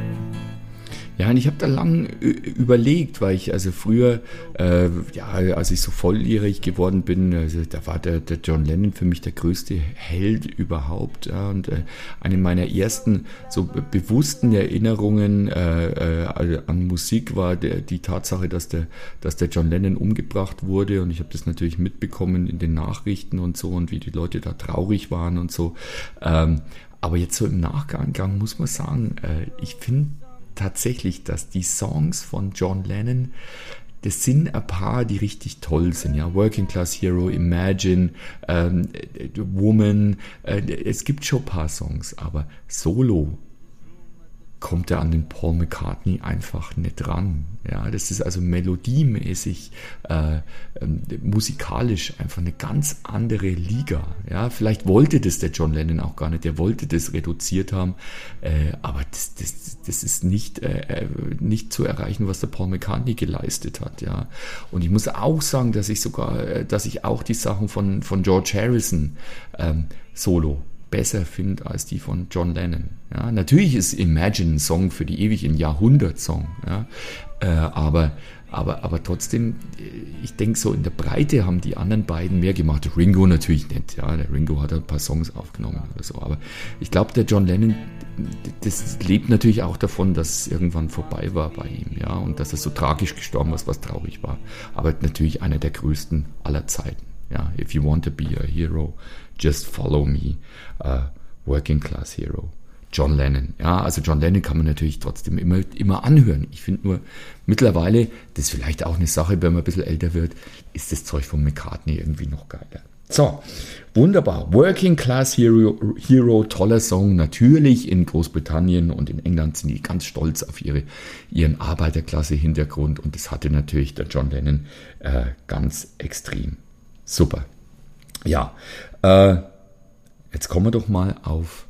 Ja, und ich habe da lang überlegt, weil ich also früher, äh, ja, als ich so volljährig geworden bin, also da war der, der John Lennon für mich der größte Held überhaupt. Ja, und äh, eine meiner ersten so bewussten Erinnerungen äh, äh, an Musik war der, die Tatsache, dass der, dass der John Lennon umgebracht wurde, und ich habe das natürlich mitbekommen in den Nachrichten und so und wie die Leute da traurig waren und so. Ähm, aber jetzt so im Nachgang muss man sagen, äh, ich finde tatsächlich, dass die Songs von John Lennon, das sind ein paar, die richtig toll sind. Ja, Working Class Hero, Imagine, ähm, Woman, äh, es gibt schon ein paar Songs, aber Solo kommt er an den Paul McCartney einfach nicht ran. Ja, das ist also melodiemäßig, äh, ähm, musikalisch einfach eine ganz andere Liga. Ja, vielleicht wollte das der John Lennon auch gar nicht, der wollte das reduziert haben, äh, aber das, das, das ist nicht, äh, nicht zu erreichen, was der Paul McCartney geleistet hat. Ja, und ich muss auch sagen, dass ich sogar, dass ich auch die Sachen von, von George Harrison ähm, solo besser finde als die von John Lennon. Ja, natürlich ist Imagine ein Song für die ewig, ein Jahrhundert-Song. Ja, äh, aber, aber, aber trotzdem, ich denke so in der Breite haben die anderen beiden mehr gemacht. Ringo natürlich nicht. Ja, der Ringo hat ein paar Songs aufgenommen oder so. Aber ich glaube, der John Lennon, das lebt natürlich auch davon, dass es irgendwann vorbei war bei ihm. Ja, und dass er so tragisch gestorben ist, was traurig war. Aber natürlich einer der größten aller Zeiten. Ja, if you want to be a hero, just follow me. Uh, working Class Hero. John Lennon. Ja, also John Lennon kann man natürlich trotzdem immer, immer anhören. Ich finde nur, mittlerweile, das ist vielleicht auch eine Sache, wenn man ein bisschen älter wird, ist das Zeug von McCartney irgendwie noch geiler. So, wunderbar. Working Class Hero, Hero, toller Song. Natürlich in Großbritannien und in England sind die ganz stolz auf ihre, ihren Arbeiterklasse-Hintergrund, und das hatte natürlich der John Lennon äh, ganz extrem. Super. Ja, äh, jetzt kommen wir doch mal auf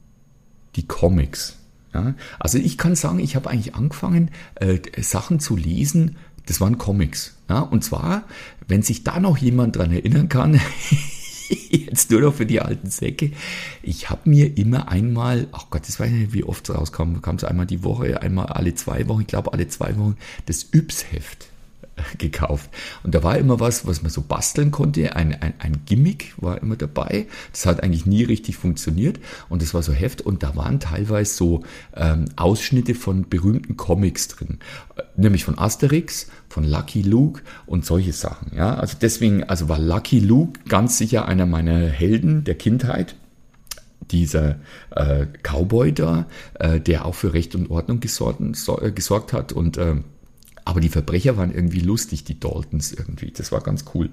die Comics. Ja, also ich kann sagen, ich habe eigentlich angefangen, äh, Sachen zu lesen, das waren Comics. Ja, und zwar, wenn sich da noch jemand dran erinnern kann, Jetzt nur noch für die alten Säcke. Ich habe mir immer einmal, ach Gott, das weiß ich nicht, wie oft es rauskam, kam es einmal die Woche, einmal alle zwei Wochen, ich glaube alle zwei Wochen, das Yps-Heft gekauft. Und da war immer was, was man so basteln konnte. Ein, ein, ein Gimmick war immer dabei. Das hat eigentlich nie richtig funktioniert. Und das war so Heft. Und da waren teilweise so ähm, Ausschnitte von berühmten Comics drin. Nämlich von Asterix, von Lucky Luke und solche Sachen. Ja, also deswegen, also war Lucky Luke ganz sicher einer meiner Helden der Kindheit. Dieser äh, Cowboy da, äh, der auch für Recht und Ordnung gesorgt, so, äh, gesorgt hat und äh, aber die Verbrecher waren irgendwie lustig, die Daltons irgendwie. Das war ganz cool.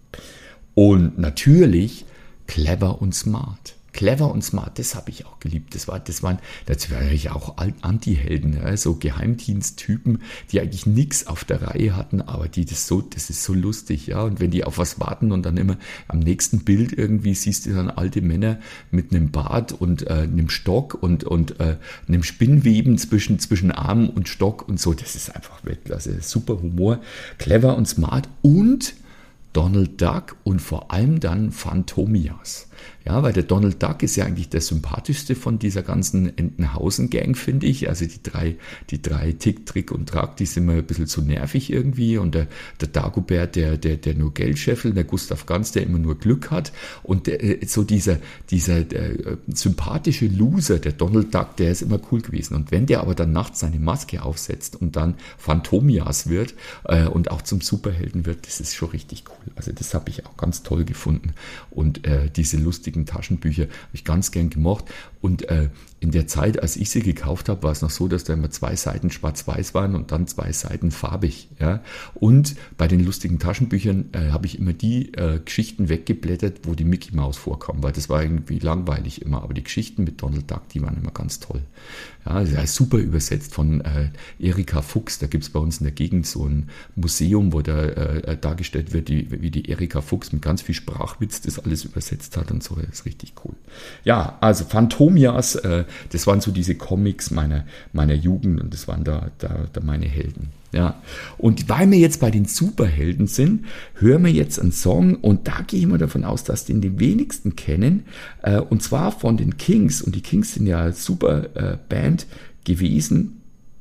Und natürlich clever und smart. Clever und smart, das habe ich auch geliebt. Das, war, das waren das waren natürlich auch Anti-Helden, ja, so Geheimdiensttypen, die eigentlich nichts auf der Reihe hatten, aber die das so, das ist so lustig, ja. Und wenn die auf was warten und dann immer am nächsten Bild irgendwie siehst du dann alte Männer mit einem Bart und äh, einem Stock und, und äh, einem Spinnweben zwischen, zwischen Arm und Stock und so, das ist einfach Weltklasse. Super Humor, clever und smart und Donald Duck und vor allem dann Phantomias. Ja, weil der Donald Duck ist ja eigentlich der sympathischste von dieser ganzen Entenhausen-Gang, finde ich. Also die drei, die drei Tick, Trick und Track, die sind mir ein bisschen zu nervig irgendwie. Und der, der Dagobert, der, der, der nur Geld scheffelt, der Gustav Ganz, der immer nur Glück hat. Und der, so dieser, dieser der, sympathische Loser, der Donald Duck, der ist immer cool gewesen. Und wenn der aber dann nachts seine Maske aufsetzt und dann Phantomias wird äh, und auch zum Superhelden wird, das ist schon richtig cool. Also das habe ich auch ganz toll gefunden. Und äh, diese lustigen Taschenbücher habe ich ganz gern gemocht. Und äh, in der Zeit, als ich sie gekauft habe, war es noch so, dass da immer zwei Seiten schwarz-weiß waren und dann zwei Seiten farbig. Ja? Und bei den lustigen Taschenbüchern äh, habe ich immer die äh, Geschichten weggeblättert, wo die Mickey Maus vorkam, weil das war irgendwie langweilig immer. Aber die Geschichten mit Donald Duck, die waren immer ganz toll. Ja, das ist super übersetzt von äh, Erika Fuchs. Da gibt es bei uns in der Gegend so ein Museum, wo da äh, dargestellt wird, die, wie die Erika Fuchs mit ganz viel Sprachwitz das alles übersetzt hat und so. Das ist richtig cool. Ja, also Phantomias, äh, das waren so diese Comics meiner, meiner Jugend und das waren da, da, da meine Helden. Ja, und weil wir jetzt bei den Superhelden sind, hören wir jetzt einen Song und da gehe ich mal davon aus, dass den die wenigsten kennen, äh, und zwar von den Kings, und die Kings sind ja eine super äh, Band gewesen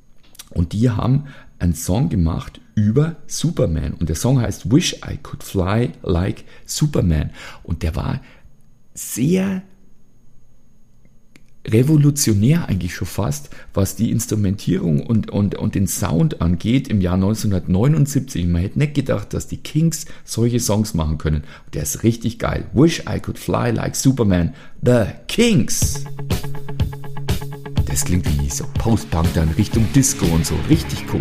und die haben einen Song gemacht über Superman und der Song heißt Wish I Could Fly Like Superman und der war sehr revolutionär eigentlich schon fast, was die Instrumentierung und, und, und den Sound angeht im Jahr neunzehnhundertneunundsiebzig. Man hätte nicht gedacht, dass die Kings solche Songs machen können. Und der ist richtig geil. Wish I Could Fly Like Superman. The Kings. Das klingt wie so Post-Punk dann Richtung Disco und so. Richtig cool.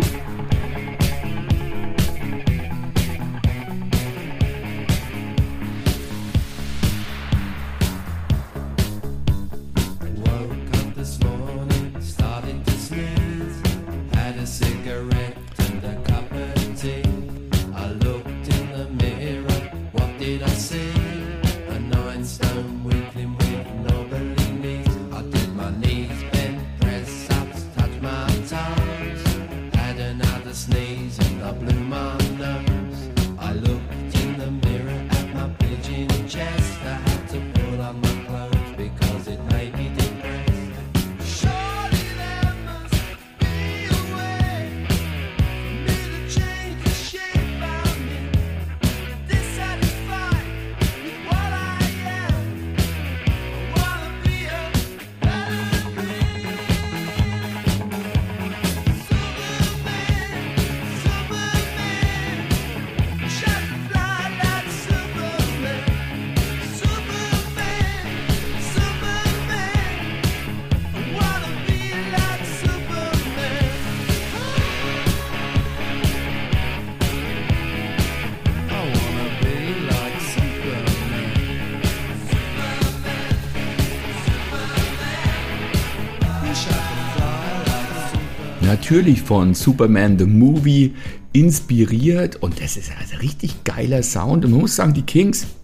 Natürlich von Superman the Movie inspiriert und das ist also ein richtig geiler Sound und man muss sagen, die Kings,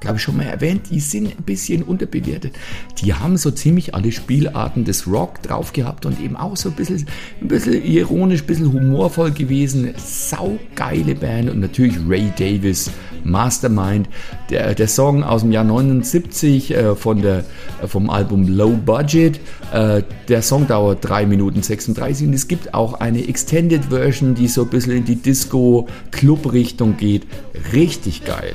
glaube ich, schon mal erwähnt, die sind ein bisschen unterbewertet. Die haben so ziemlich alle Spielarten des Rock drauf gehabt und eben auch so ein bisschen, ein bisschen ironisch, ein bisschen humorvoll gewesen. Saugeile Band und natürlich Ray Davies, Mastermind. Der, der Song aus dem Jahr neunundsiebzig äh, von der, äh, vom Album Low Budget. Äh, der Song dauert drei Minuten sechsunddreißig und es gibt auch eine Extended Version, die so ein bisschen in die Disco-Club-Richtung geht. Richtig geil.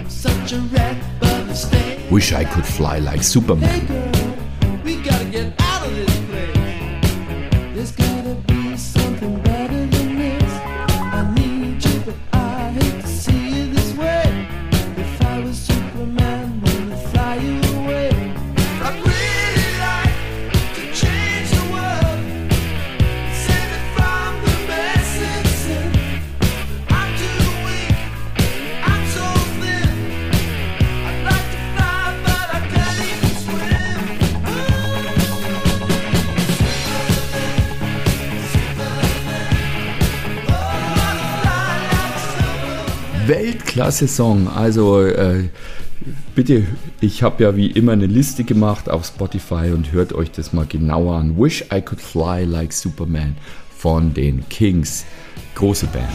Wish I could fly like Superman. We gotta get out of this place. There's gotta be something better than this. I need you, but I hate to see you this way. If I was Superman, then I'd fly you away. I'd really like to change the world, save it from the mess it's in. I'm too weak, I'm so thin. I'd like to fly, but I can't even swim. Weltklasse-Song, also äh, bitte, ich habe ja wie immer eine Liste gemacht auf Spotify und hört euch das mal genauer an. Wish I Could Fly Like Superman von den Kings, große Band.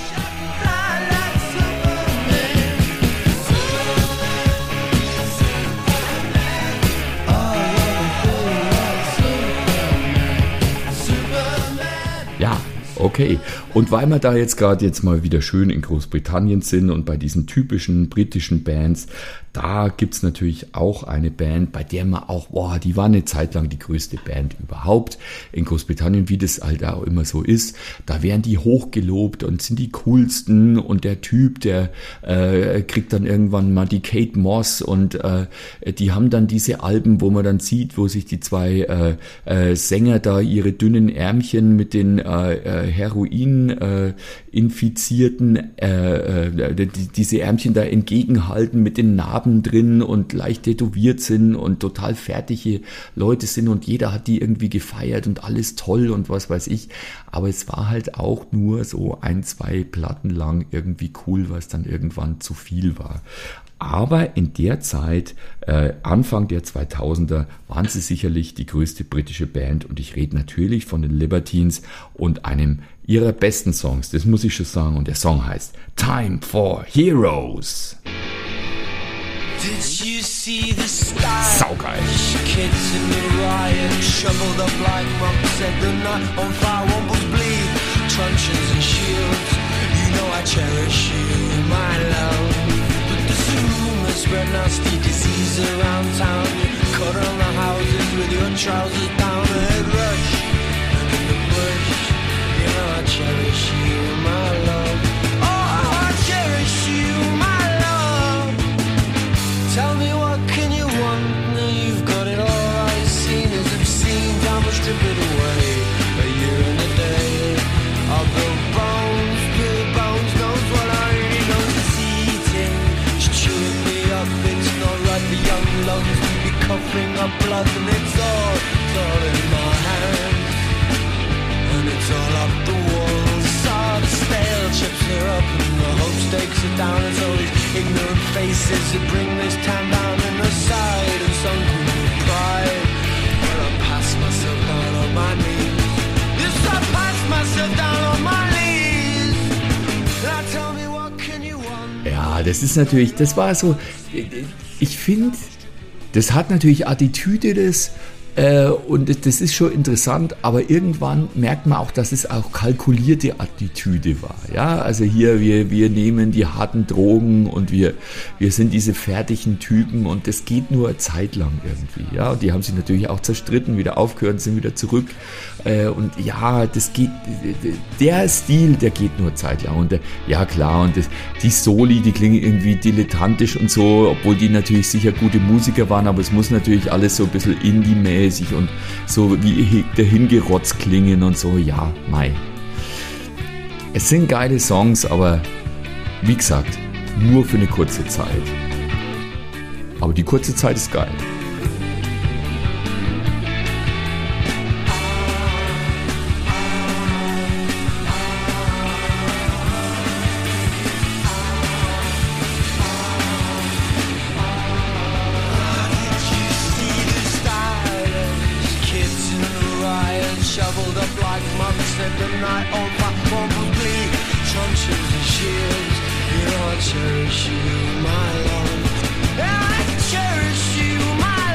Ja, okay. Und weil wir da jetzt gerade jetzt mal wieder schön in Großbritannien sind und bei diesen typischen britischen Bands, da gibt es natürlich auch eine Band, bei der man auch, boah, die war eine Zeit lang die größte Band überhaupt in Großbritannien, wie das halt auch immer so ist. Da werden die hochgelobt und sind die coolsten und der Typ, der äh, kriegt dann irgendwann mal die Kate Moss und äh, die haben dann diese Alben, wo man dann sieht, wo sich die zwei äh, äh, Sänger da ihre dünnen Ärmchen mit den äh, äh, Heroin äh, infizierten äh, äh, die, diese Ärmchen da entgegenhalten mit den Narben drin und leicht tätowiert sind und total fertige Leute sind und jeder hat die irgendwie gefeiert und alles toll und was weiß ich, aber es war halt auch nur so ein, zwei Platten lang irgendwie cool, weil es dann irgendwann zu viel war. Aber in der Zeit, äh, Anfang der zweitausender, waren sie sicherlich die größte britische Band und ich rede natürlich von den Libertines und einem ihrer besten Songs, das muss ich schon sagen, und der Song heißt Time for Heroes. Did you see the sky? Saugeil. Kids in the riot, shoveled up like monks, said the night on fire, wombles bleed, truncheons and shields. You know I cherish you, my love. But the rumors spread nasty disease around town. You cut on the houses with your trousers down, a head rush. And in the bush, you know I cherish you, my love. Oh, I cherish you, my love. Tell me what can you want? Now you've got it all right. Seen as obscene, time will strip it away. A year and a day. I'll build bones, build bones, knows what I really know is eating. It's chewing me up, it's not right for young lungs to be coughing up blood. And it's all, it's all in my hands. And it's all up the walls. All the stale chips are up and the hope stakes are down. It's all these ignorant faces that bring this town down in the side and sunken with pride. But I pass myself down on my knees. Yes, I pass myself down on my knees. Now tell me what can you want? Ja, das ist natürlich, das war so, ich finde, das hat natürlich Attitüde, das, äh, und das ist schon interessant, aber irgendwann merkt man auch, dass es auch kalkulierte Attitüde war. Ja, also hier, wir, wir nehmen die harten Drogen und wir, wir sind diese fertigen Typen und das geht nur eine Zeit lang irgendwie. Ja, und die haben sich natürlich auch zerstritten, wieder aufgehört, sind wieder zurück. Äh, und ja, das geht, der Stil, der geht nur eine Zeit lang. Und der, ja klar, und das, die Soli, die klingen irgendwie dilettantisch und so, obwohl die natürlich sicher gute Musiker waren, aber es muss natürlich alles so ein bisschen Indie-mäßig und so wie dahingerotzt klingen und so, ja, mei. Es sind geile Songs, aber wie gesagt, nur für eine kurze Zeit. Aber die kurze Zeit ist geil. cherish you, my love. I cherish you, my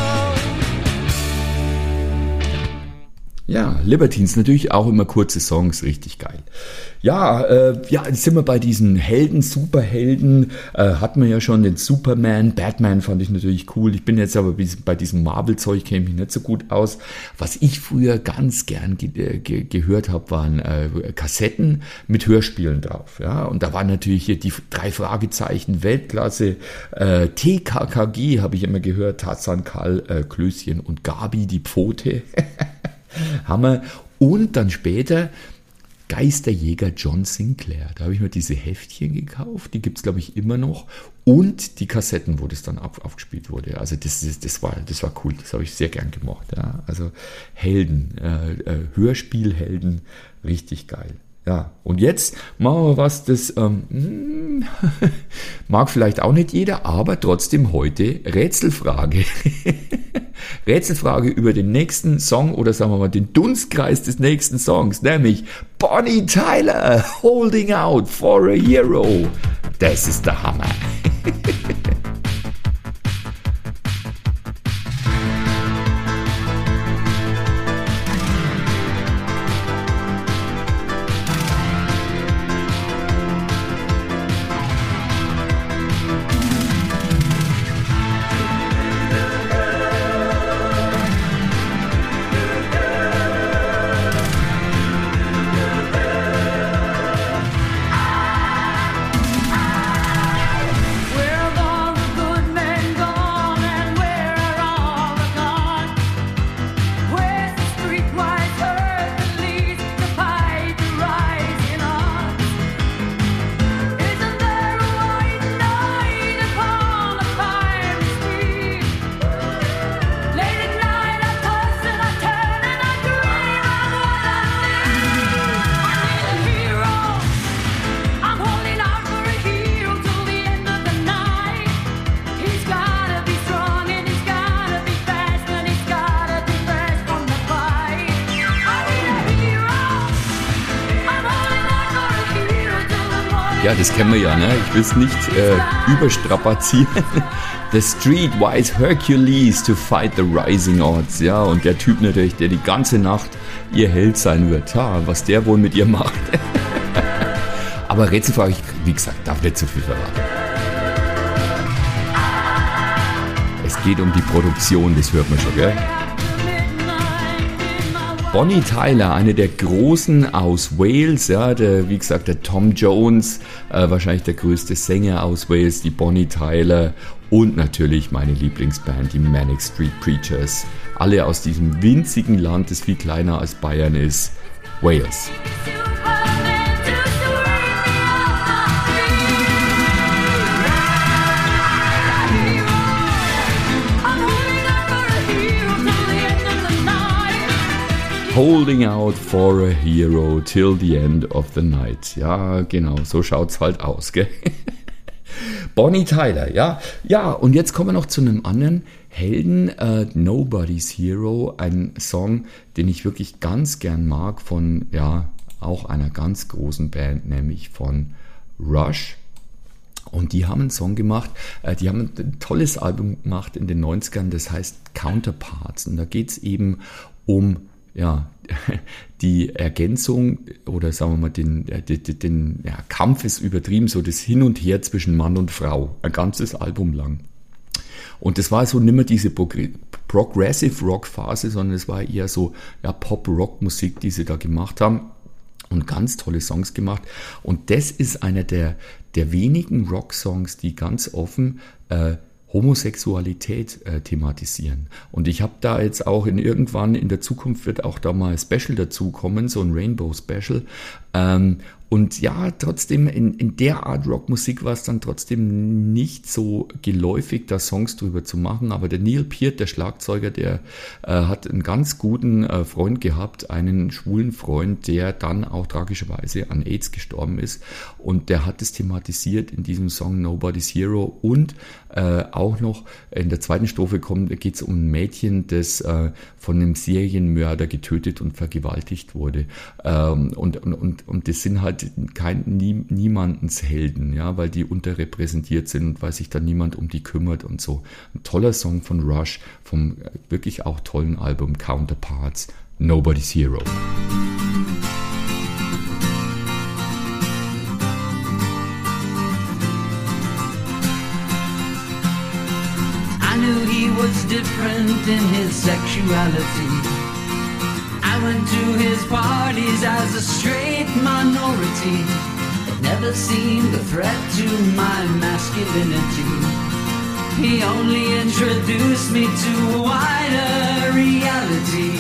love. Ja, Libertines, natürlich auch immer kurze Songs, richtig geil. Ja, äh, ja, jetzt sind wir bei diesen Helden, Superhelden, äh, hatten wir ja schon den Superman, Batman fand ich natürlich cool. Ich bin jetzt aber bei diesem Marvel-Zeug, kenne ich mich nicht so gut aus. Was ich früher ganz gern ge- ge- gehört habe, waren äh, Kassetten mit Hörspielen drauf. Ja, und da waren natürlich hier die drei Fragezeichen, Weltklasse, äh, T K K G habe ich immer gehört, Tarzan, Karl, äh, Klößchen und Gabi, die Pfote. Hammer. Und dann später Geisterjäger John Sinclair. Da habe ich mir diese Heftchen gekauft, die gibt es, glaube ich, immer noch. Und die Kassetten, wo das dann auf, aufgespielt wurde. Also das, das, das, war, das war cool, das habe ich sehr gern gemacht. Ja. Also Helden, äh, äh, Hörspielhelden, richtig geil. Ja, und jetzt machen wir was, das ähm, mag vielleicht auch nicht jeder, aber trotzdem heute Rätselfrage. Rätselfrage über den nächsten Song oder sagen wir mal den Dunstkreis des nächsten Songs, nämlich Bonnie Tyler, Holding Out for a Hero. Das ist der Hammer. Ja, das kennen wir ja, ne? Ich will es nicht äh, überstrapazieren. The Streetwise Hercules to fight the rising odds. Ja, und der Typ natürlich, der die ganze Nacht ihr Held sein wird. Ha, was der wohl mit ihr macht. Aber Rätselfrage, ich, wie gesagt, darf nicht zu viel verraten. Es geht um die Produktion, das hört man schon, gell? Bonnie Tyler, eine der Großen aus Wales, ja, der, wie gesagt, der Tom Jones, äh, wahrscheinlich der größte Sänger aus Wales, die Bonnie Tyler und natürlich meine Lieblingsband, die Manic Street Preachers. Alle aus diesem winzigen Land, das viel kleiner als Bayern ist, Wales. Holding out for a hero till the end of the night. Ja, genau, so schaut's halt aus, gell? Bonnie Tyler, ja. Ja, und jetzt kommen wir noch zu einem anderen Helden, uh, Nobody's Hero, ein Song, den ich wirklich ganz gern mag von, ja, auch einer ganz großen Band, nämlich von Rush. Und die haben einen Song gemacht, äh, die haben ein tolles Album gemacht in den neunzigern, das heißt Counterparts. Und da geht's eben um ja, die Ergänzung oder sagen wir mal, den, den, den ja, Kampf ist übertrieben, so das Hin und Her zwischen Mann und Frau, ein ganzes Album lang. Und das war so nicht mehr diese Progressive Rock Phase, sondern es war eher so ja, Pop-Rock-Musik, die sie da gemacht haben und ganz tolle Songs gemacht. Und das ist einer der, der wenigen Rock-Songs, die ganz offen äh, Homosexualität äh, thematisieren. Und ich habe da jetzt auch in irgendwann in der Zukunft wird auch da mal ein Special dazu kommen, so ein Rainbow Special. Ähm, und ja, trotzdem in, in der Art Rockmusik war es dann trotzdem nicht so geläufig, da Songs drüber zu machen. Aber der Neil Peart, der Schlagzeuger, der äh, hat einen ganz guten äh, Freund gehabt, einen schwulen Freund, der dann auch tragischerweise an AIDS gestorben ist. Und der hat es thematisiert in diesem Song Nobody's Hero. Und äh, auch noch in der zweiten Strophe geht es um ein Mädchen, das äh, von einem Serienmörder getötet und vergewaltigt wurde. Ähm, und, und, und und, und das sind halt kein, nie, niemandens Helden, ja, weil die unterrepräsentiert sind und weil sich da niemand um die kümmert und so. Ein toller Song von Rush, vom wirklich auch tollen Album Counterparts, Nobody's Hero. I knew he was different in his sexuality. I went to his parties as a straight minority. It never seemed a threat to my masculinity. He only introduced me to a wider reality.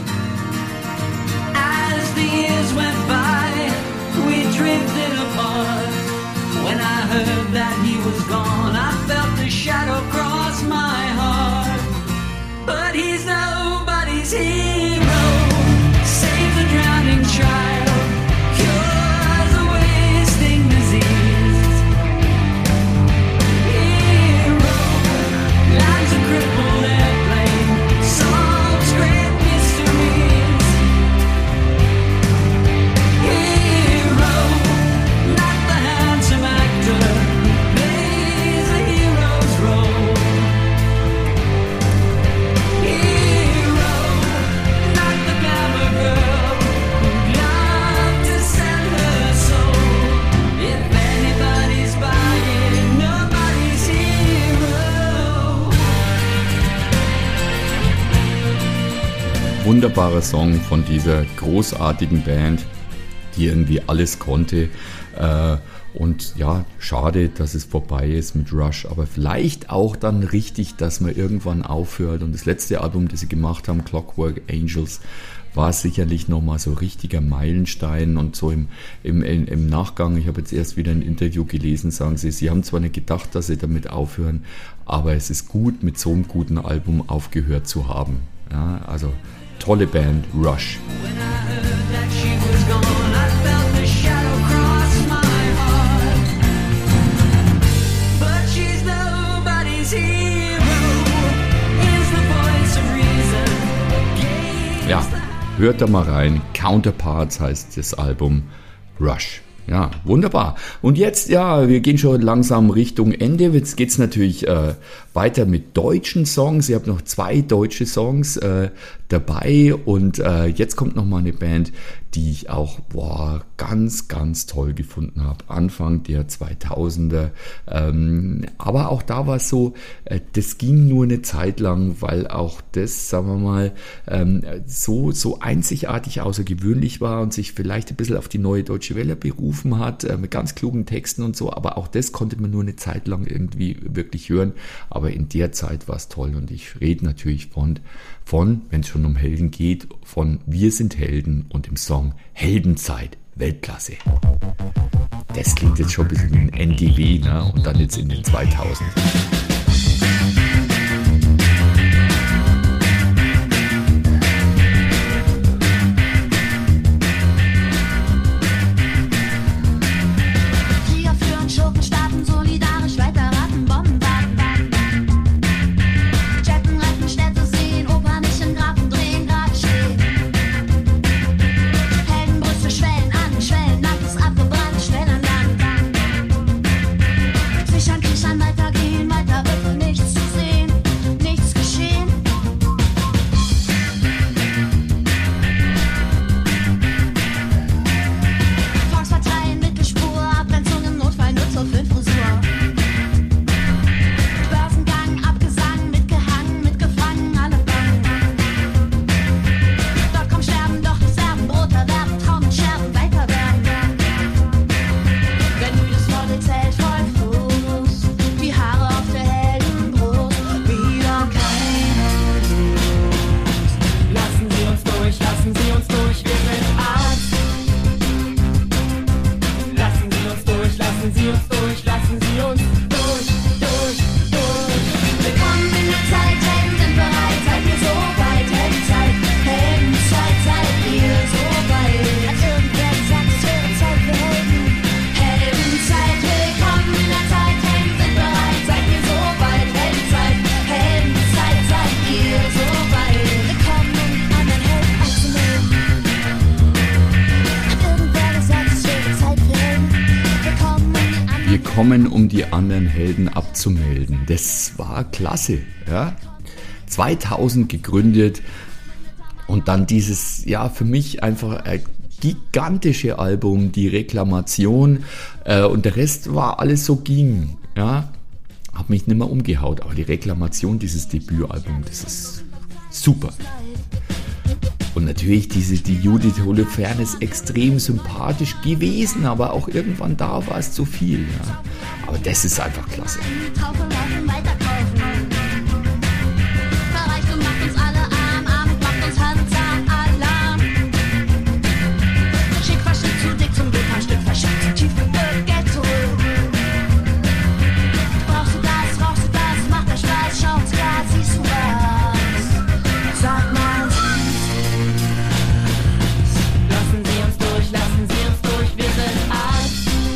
As the years went by, we drifted apart. When I heard that he was gone, I felt the shadow cross my heart. But he's nobody's hero. Saves a drowning child, cures a wasting disease. Hero, lands a crippled airplane, solves great mysteries. Hero, not the handsome actor who plays a hero's role. Hero, not the glamour girl who'd love to sell her soul. If anybody's buying, nobody's hero. Wunderbarer Song von dieser großartigen Band, die irgendwie alles konnte. Äh, und ja, schade, dass es vorbei ist mit Rush, aber vielleicht auch dann richtig, dass man irgendwann aufhört. Und das letzte Album, das sie gemacht haben, Clockwork Angels, war sicherlich nochmal so richtiger Meilenstein. Und so im, im, im Nachgang, ich habe jetzt erst wieder ein Interview gelesen, sagen sie, sie haben zwar nicht gedacht, dass sie damit aufhören, aber es ist gut, mit so einem guten Album aufgehört zu haben. Ja, also tolle Band, Rush. When I heard that she was gone, I felt the shadow cross my heart. But she's nobody's hero. Is the voice of reason. Ja, hört da mal rein. Counterparts heißt das Album, Rush. Ja, wunderbar. Und jetzt, ja, wir gehen schon langsam Richtung Ende. Jetzt geht's natürlich äh, weiter mit deutschen Songs. Ich habe noch zwei deutsche Songs äh, dabei und äh, jetzt kommt noch mal eine Band, die ich auch boah, ganz, ganz toll gefunden habe. Anfang der zweitausender. Ähm, aber auch da war es so, äh, das ging nur eine Zeit lang, weil auch das, sagen wir mal, ähm, so, so einzigartig außergewöhnlich war und sich vielleicht ein bisschen auf die Neue Deutsche Welle berufen hat, äh, mit ganz klugen Texten und so. Aber auch das konnte man nur eine Zeit lang irgendwie wirklich hören. Aber in der Zeit war es toll und ich rede natürlich von, von wenn es schon um Helden geht, von Wir sind Helden und dem Song Heldenzeit, Weltklasse. Das klingt jetzt schon ein bisschen wie ein N D W, ne? Und dann jetzt in den zweitausend. Krieger führen Schurkenstaaten solidarisch weiter, raten Bomben, warten, warten, warten. Jetten retten Städte, sehen, Oper nicht in Grafen drehen, gerade stehen. Heldenbrüste schwellen an, schwellen, Land ist abgebrannt, Stellen an Land. Sichern, Kriechern, weitergehen, weiter, kommen, um die anderen Helden abzumelden. Das war klasse, ja. zweitausend gegründet und dann dieses, ja, für mich einfach ein gigantische Album, die Reklamation, äh, und der Rest war alles so ging, ja. Hab mich nicht mehr umgehaut, aber die Reklamation, dieses Debütalbum, das ist super. Und natürlich diese, die Judith Holofernes extrem sympathisch gewesen, aber auch irgendwann da war es zu viel. Ja. Aber das ist einfach klasse. Kaufen, laufen, weiterkaufen. Reichtum macht uns alle arm, Armut macht uns Hansa-Alarm. Schick verschickt zu dick zum Glück, ein Stück verschickt zu tief im Ghetto. Brauchst du das, rauchst du das, macht der Spaß, schau ins Glas, siehst du was? Sag mal. Lassen Sie uns durch, lassen Sie uns durch, wir sind alt.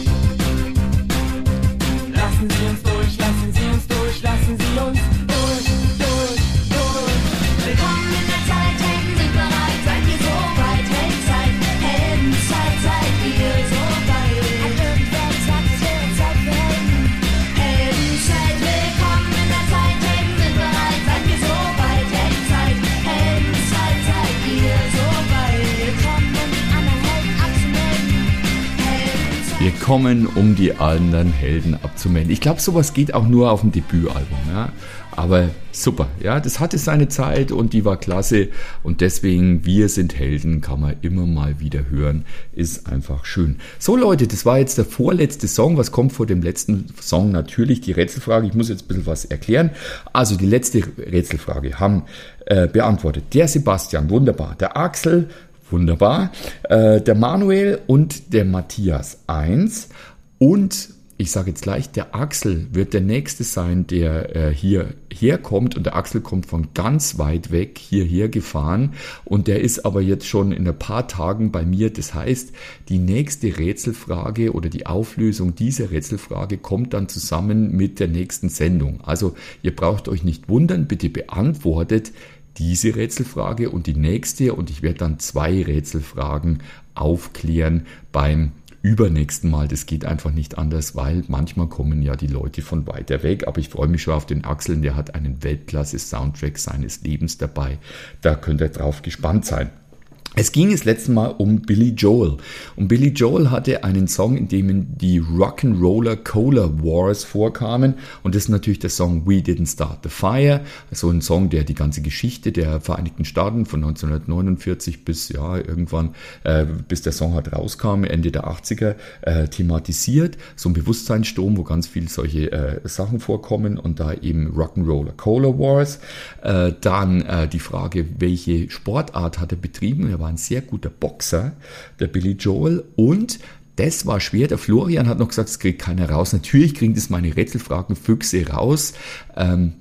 Lassen Sie uns durch, lassen Sie uns durch, lassen Sie uns durch, durch, durch. Willkommen in der Zeit, Helden sind bereit, seid ihr so weit, Heldenzeit, Heldenzeit, seid ihr so weit. Hat irgendwer gesagt, es wäre Zeit für Helden? Heldenzeit, willkommen in der Zeit, Helden sind bereit, seid ihr so weit, Heldenzeit, Heldenzeit, seid ihr so weit. Willkommen, um die anderen Helden abzumelden. Heldenzeit. Wir kommen, um die anderen Helden abzumelden. Ich glaube, sowas geht auch nur auf dem Debütalbum. Ja? Aber super, ja, das hatte seine Zeit und die war klasse. Und deswegen, wir sind Helden, kann man immer mal wieder hören. Ist einfach schön. So Leute, das war jetzt der vorletzte Song. Was kommt vor dem letzten Song? Natürlich die Rätselfrage. Ich muss jetzt ein bisschen was erklären. Also die letzte Rätselfrage haben äh, beantwortet der Sebastian, wunderbar. Der Axel, wunderbar. Äh, der Manuel und der Matthias eins. Und ich sage jetzt gleich, der Axel wird der Nächste sein, der äh, hier herkommt. Und der Axel kommt von ganz weit weg hierher gefahren. Und der ist aber jetzt schon in ein paar Tagen bei mir. Das heißt, die nächste Rätselfrage oder die Auflösung dieser Rätselfrage kommt dann zusammen mit der nächsten Sendung. Also ihr braucht euch nicht wundern, bitte beantwortet diese Rätselfrage und die nächste. Und ich werde dann zwei Rätselfragen aufklären beim übernächsten Mal. Das geht einfach nicht anders, weil manchmal kommen ja die Leute von weiter weg. Aber ich freue mich schon auf den Axel, der hat einen Weltklasse-Soundtrack seines Lebens dabei. Da könnt ihr drauf gespannt sein. Es ging das letzte Mal um Billy Joel. Und Billy Joel hatte einen Song, in dem die Rock'n'Roller Cola Wars vorkamen. Und das ist natürlich der Song We Didn't Start the Fire. Also ein Song, der die ganze Geschichte der Vereinigten Staaten von neunzehnhundertneunundvierzig bis ja irgendwann, äh, bis der Song halt rauskam, Ende der achtziger, äh, thematisiert. So ein Bewusstseinssturm, wo ganz viele solche äh, Sachen vorkommen. Und da eben Rock'n'Roller Cola Wars. Äh, dann äh, die Frage, welche Sportart hat er betrieben? Er war ein sehr guter Boxer, der Billy Joel, und das war schwer. Der Florian hat noch gesagt, es kriegt keiner raus. Natürlich kriegen das meine Rätselfragen-Füchse raus. Ähm,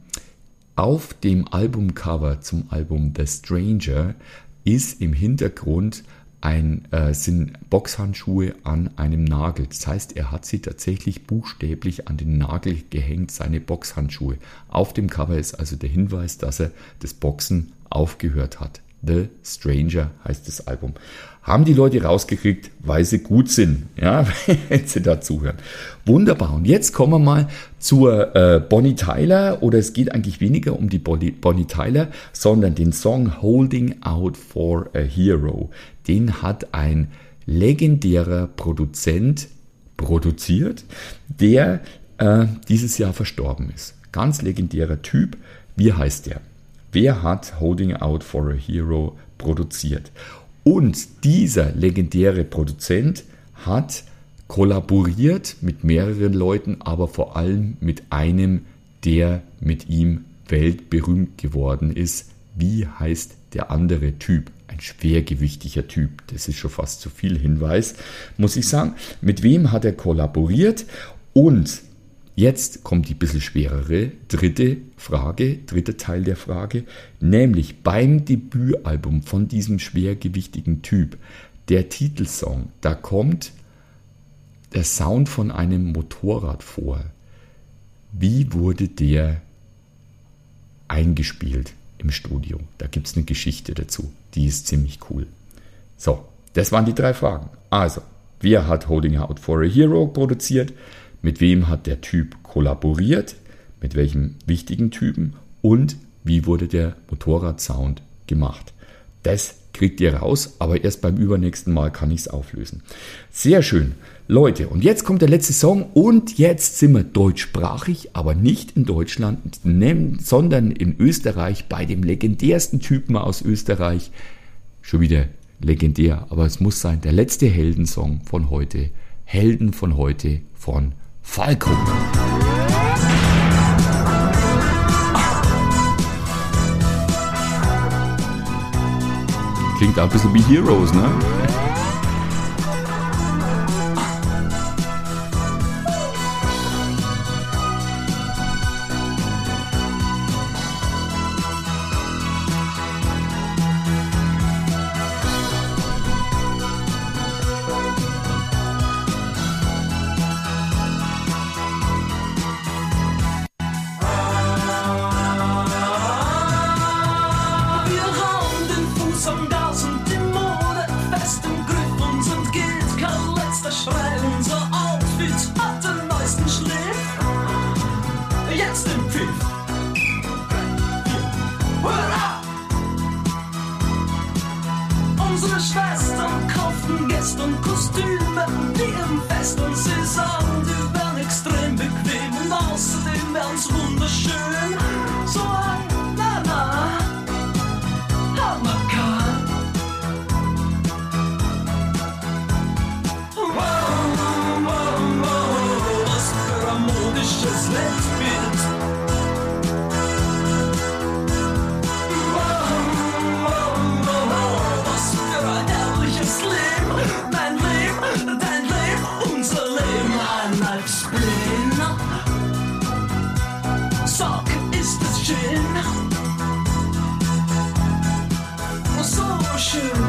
auf dem Albumcover zum Album The Stranger ist im Hintergrund ein, äh, sind Boxhandschuhe an einem Nagel. Das heißt, er hat sie tatsächlich buchstäblich an den Nagel gehängt, seine Boxhandschuhe. Auf dem Cover ist also der Hinweis, dass er das Boxen aufgehört hat. The Stranger heißt das Album. Haben die Leute rausgekriegt, weil sie gut sind, ja, wenn sie da zuhören. Wunderbar. Und jetzt kommen wir mal zur äh, Bonnie Tyler, oder es geht eigentlich weniger um die Bonnie, Bonnie Tyler, sondern den Song Holding Out for a Hero. Den hat ein legendärer Produzent produziert, der äh, dieses Jahr verstorben ist. Ganz legendärer Typ. Wie heißt der? Wer hat Holding Out for a Hero produziert? Und dieser legendäre Produzent hat kollaboriert mit mehreren Leuten, aber vor allem mit einem, der mit ihm weltberühmt geworden ist. Wie heißt der andere Typ? Ein schwergewichtiger Typ. Das ist schon fast zu viel Hinweis, muss ich sagen. Mit wem hat er kollaboriert? Und jetzt kommt die bisschen schwerere dritte Frage, dritter Teil der Frage, nämlich beim Debütalbum von diesem schwergewichtigen Typ, der Titelsong, da kommt der Sound von einem Motorrad vor. Wie wurde der eingespielt im Studio? Da gibt es eine Geschichte dazu, die ist ziemlich cool. So, das waren die drei Fragen. Also, wer hat Holding Out for a Hero produziert? Mit wem hat der Typ kollaboriert? Mit welchem wichtigen Typen? Und wie wurde der Motorradsound gemacht? Das kriegt ihr raus, aber erst beim übernächsten Mal kann ich es auflösen. Sehr schön. Leute, und jetzt kommt der letzte Song und jetzt sind wir deutschsprachig, aber nicht in Deutschland, sondern in Österreich bei dem legendärsten Typen aus Österreich. Schon wieder legendär, aber es muss sein, der letzte Heldensong von heute. Helden von heute von Falco. Klingt auch ein bisschen wie Heroes, ne? Wir haben den Fuß am Gas und die Mode fest im Griff und sind geht kein letzter Schrei. Unser Outfit hat den neuesten Schliff. Jetzt im Pfiff. Hurra! Unsere Schwestern kauften gestern Kostüme wie im Fest und sie sagen, die wären extrem bequem und außerdem wären's wunderschön. So ein Na-Na. Was für ein modisches Weltbild. Was für ein herrliches Leben. Dein Leben, dein Leben, unser Leben, ein Leibsplin. Sag, ist es schön? So schön.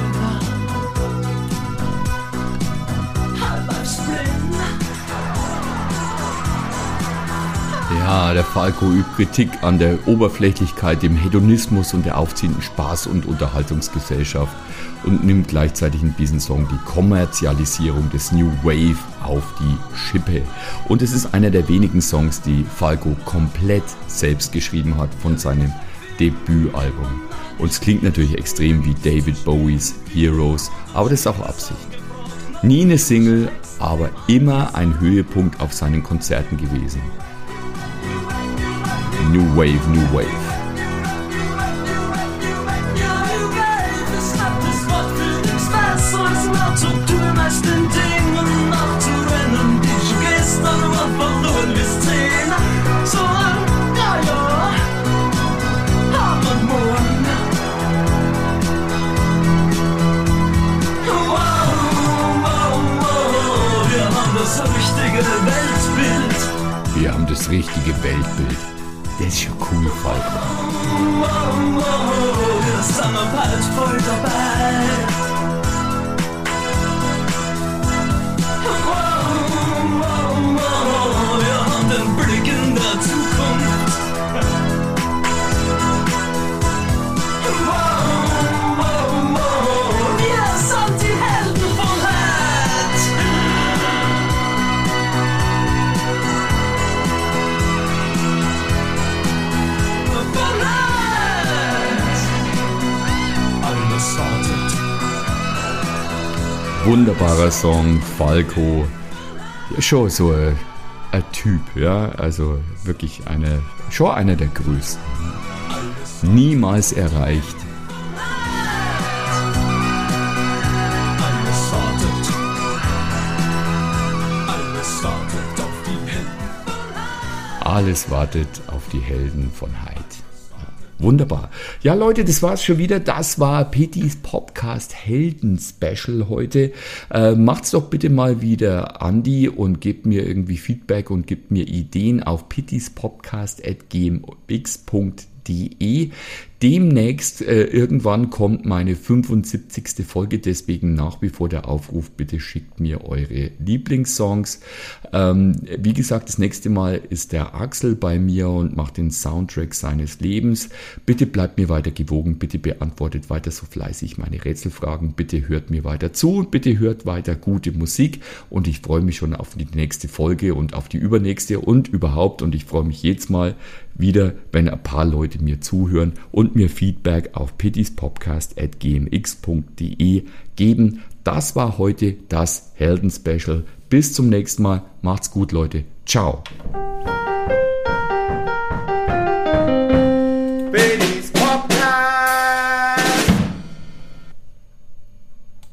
Ja, der Falco übt Kritik an der Oberflächlichkeit, dem Hedonismus und der aufziehenden Spaß- und Unterhaltungsgesellschaft und nimmt gleichzeitig in diesem Song die Kommerzialisierung des New Wave auf die Schippe. Und es ist einer der wenigen Songs, die Falco komplett selbst geschrieben hat von seinem Debütalbum. Und es klingt natürlich extrem wie David Bowies Heroes, aber das ist auch Absicht. Nie eine Single, aber immer ein Höhepunkt auf seinen Konzerten gewesen. New Wave, New Wave. Wir haben das richtige Weltbild. Das ist schon cool, Falco. Wir sind bald voll dabei. Wir haben den Blick in der Zukunft. Wir sind die Helden von heute. Wunderbarer Song, Falco. Schon so ein, ein Typ, ja, also wirklich eine, schon einer der größten. Niemals erreicht. Alles wartet. Alles wartet auf die Helden. Alles wartet auf die Helden von Heid. Wunderbar. Ja, Leute, das war's schon wieder. Das war Pittys Podcast Helden Special heute. Äh, macht's doch bitte mal wieder, Andi, und gebt mir irgendwie Feedback und gebt mir Ideen auf pittyspodcast at gmx punkt de. Demnächst, äh, irgendwann kommt meine fünfundsiebzigste Folge, deswegen nach wie vor der Aufruf, bitte schickt mir eure Lieblingssongs. Ähm, wie gesagt, das nächste Mal ist der Axel bei mir und macht den Soundtrack seines Lebens. Bitte bleibt mir weiter gewogen, bitte beantwortet weiter so fleißig meine Rätselfragen, bitte hört mir weiter zu und bitte hört weiter gute Musik und ich freue mich schon auf die nächste Folge und auf die übernächste und überhaupt und ich freue mich jetzt mal wieder, wenn ein paar Leute mir zuhören und mir Feedback auf pittispodcast at g m x punkt d e geben. Das war heute das Helden-Special. Bis zum nächsten Mal. Macht's gut, Leute. Ciao.